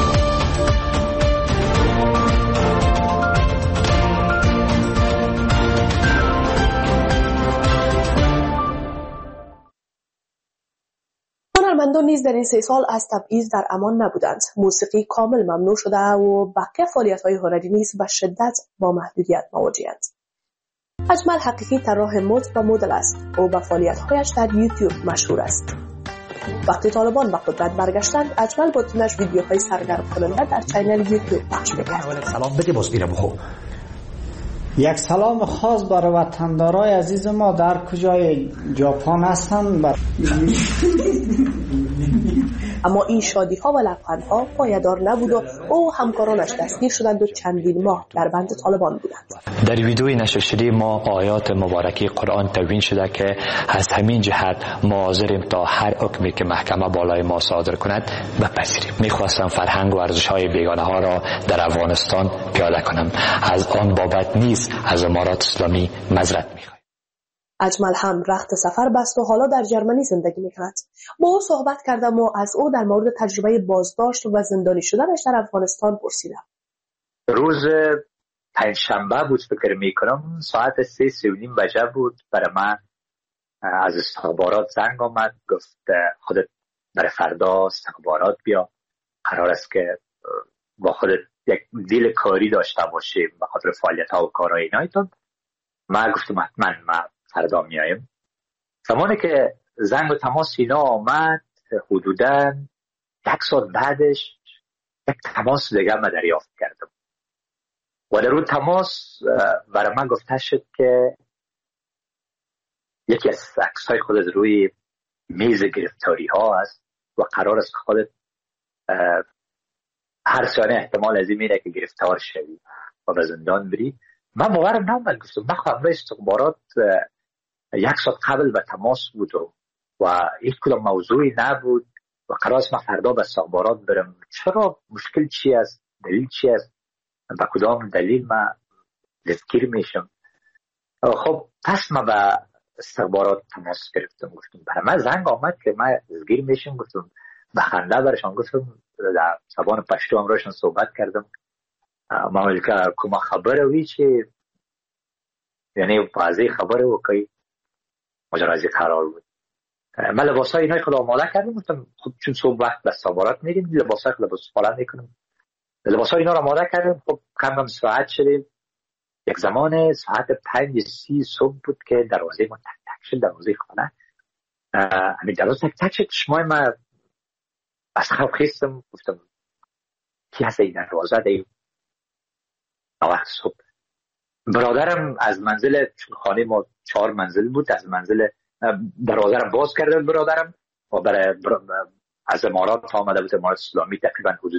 هنرمندان نیز در این 3 سال از تبعیض در امان نبودند. موسیقی کامل ممنوع شده و بقیه فعالیت‌های هنری نیز به شدت با محدودیت مواجه‌اند. اجمل حقیقی طراح مد و مدل است. او با فعالیت‌هایش در یوتیوب مشهور است. وقتی طالبان به قدرت برگشتند، اجمل با تیمش ویدیوهای سرگرم کننده در چینل یوتیوب پخش می‌کرد. سلام بده باز میرم خب. یک سلام خاص برای وطندارای عزیز ما در کجای ژاپن هستند. اما این شادی‌ها و لبخندها پایدار نبود و او همکارانش دستگیر شدند و چندین ماه در بند طالبان بودند. در ویدیوی نشر شده ما آیات مبارکه قرآن تدوین شده که از همین جهت ما حاضریم تا هر حکمی که محکمه بالای ما صادر کند بپذیریم. میخواستم فرهنگ و ارزش‌های بیگانه ها را در افغانستان پیاده کنم. از آن بابت نیز از امارات اسلامی معذرت میخوایم. اجمل هم رخت سفر بست و حالا در جرمنی زندگی میکند. با او صحبت کردم و از او در مورد تجربه بازداشت و زندانی شدنش در افغانستان پرسیدم. روز پنجشنبه بود فکر میکنم، ساعت 3:30 بجه بود. برای من از استخبارات زنگ آمد، گفت خودت برای فردا استخبارات بیا، قرار است که با خودت یک دیل کاری داشته باشیم به خاطر فعالیت ها و کارهای اینایتون. من گفتم حتما من فردا میایم. زمانی که زنگ و تماس اینا آمد، حدوداً 1 ساعت بعدش یک تماس دیگه من دریافت کردم و در اون تماس برای من گفته شد که یکی از عکس‌های خودت روی میز گرفتاری ها است و قرار است خودت هر ثانیه احتمال از این میره که گرفتار شوی و به زندان بری. من باورم نمیاد. گفتم من خبر استخبارات 1 ساعت قبل به تماس بود و هیچ کدام موضوعی نبود و قرار است من فردا به استخبارات برم. چرا؟ مشکل چی است؟ دلیل چی است؟ با کدام دلیل من دستگیر میشم؟ خب پس من به استخبارات تماس گرفتم. گفتم برای من زنگ آمد که من دستگیر میشم. گفتم به خنده برشان گفتم در زبان پشتو همراهشان صحبت کردم. ما که کما خبره وی چی یعنی واضح خبره و که ماجرای قرار بود. من لباسای اینای خود آماده کردم. گفتم خب چون صبح وقت به استخبارات میریم لباسای لباس فلان میکنم. لباسای اینا رو آماده کردم. خب کم ساعت شدیم. یک زمان ساعت 5:30 صبح بود که دروازه ما تک تک شد. دروازه خانه همین دروازه تک تک شد. شمای من از خواب خیستم. گفتم کی هست این دروازه دیم وقت صبح. برادرم از منزل، چون خانه ما 4 منزل بود، از منزل دروازه رو باز کرده برادرم و برای از امارات آمده بود. امارات اسلامی تقریبا حدودا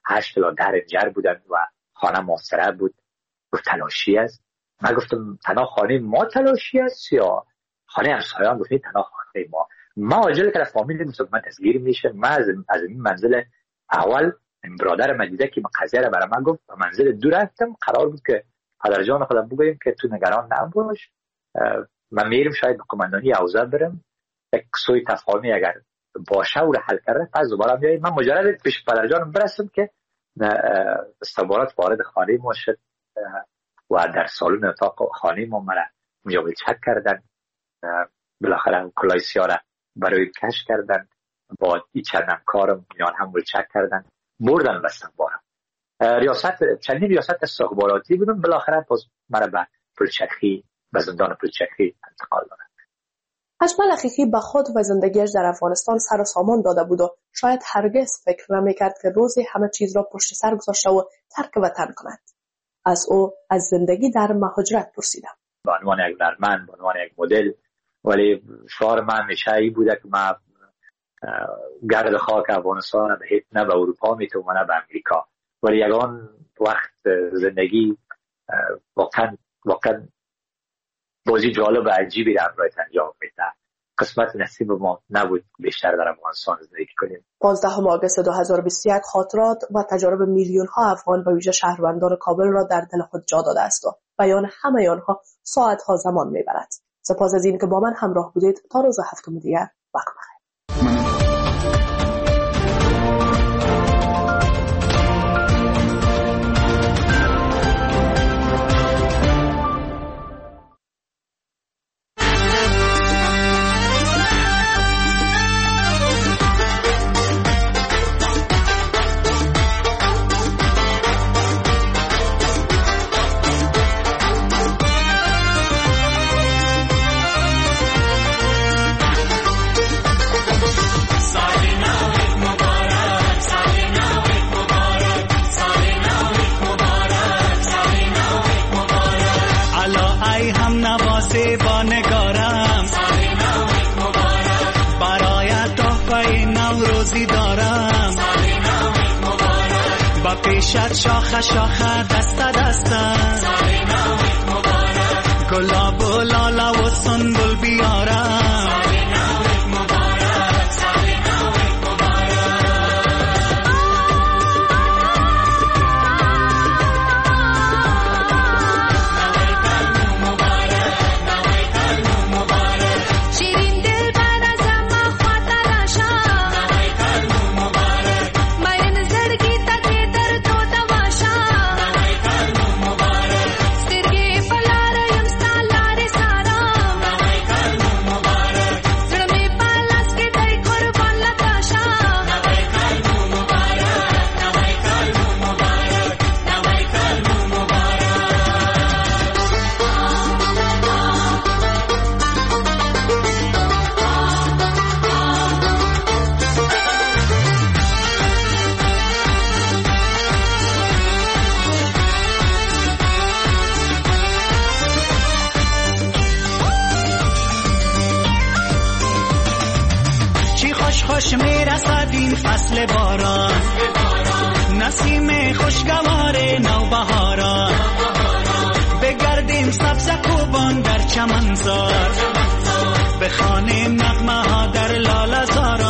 8 تا 10 رنجر بودن و خانه محاصره بود. گفت تلاشی است. من گفتم تنها خانه ما تلاشی است یا خانه همسایه‌ام؟ گفت تنها خانه ما. ما عاجل که فامیل من دستگیر میشه. من از این منزل اول برادر مجیده که قضیه را برای من گفت منزل دور رفتم. قرار بود که پدر جان خودم بگویم که تو نگران نباش، من میرم شاید به قماندانی اوضاع برم، یک سوی تفاهمی اگر باشه او را حل کرده پس دوباره میایم. من مجرد پیش پدر جانم برسم که استخبارات وارد خانه ما شد و در سالن اتاق خانه ما مرا اونجا چک کردن. بالاخره کلاه سیاه را برای کش کردن، با این چند همکارم اینا هم چک کردن، بردن و استخبارم. چندین ریاست استخباراتی بودم. بالاخره پس مرا به پلچرخی، به زندان پلچرخی انتقال دادن. اجمل حقیقی به خود و زندگیش در افغانستان سر و سامان داده بود و شاید هرگز فکر نمی‌کرد که روزی همه چیز را پشت سر گذاشته و ترک وطن کند. از او از زندگی در مهاجرت پرسیدم. به عنوان یک هنرمند، به عنوان یک مدل، ولی شعار من همیشه این بوده که من گرد خاک افغانستان نه به اروپا میتونم نه به امریکا، ولی یگان وقت زندگی واقعا بازی جالب و عجیبی را برایت انجام میده. قسمت نصیب ما نبود بیشتر در افغانستان زندگی کنیم. 15 آگوست 2021 خاطرات و تجارب میلیون ها افغان و ویژه شهروندان کابل را در دل خود جا داده است و بیان همه آنها ساعت ها زمان میبرد. سپاس از این که با من همراه بودید. تا روز هفتم دیگر وقت بخیر. پیشت شاخه شاخه دست دسته گلاب و لاله و سنبل بیارم. خوش میرسد این فصل باران، نسیم خوشگوار نوبهاران، بگردیم سبز کوبان در چمنزار، بخوانیم نغمه ها در لاله زار.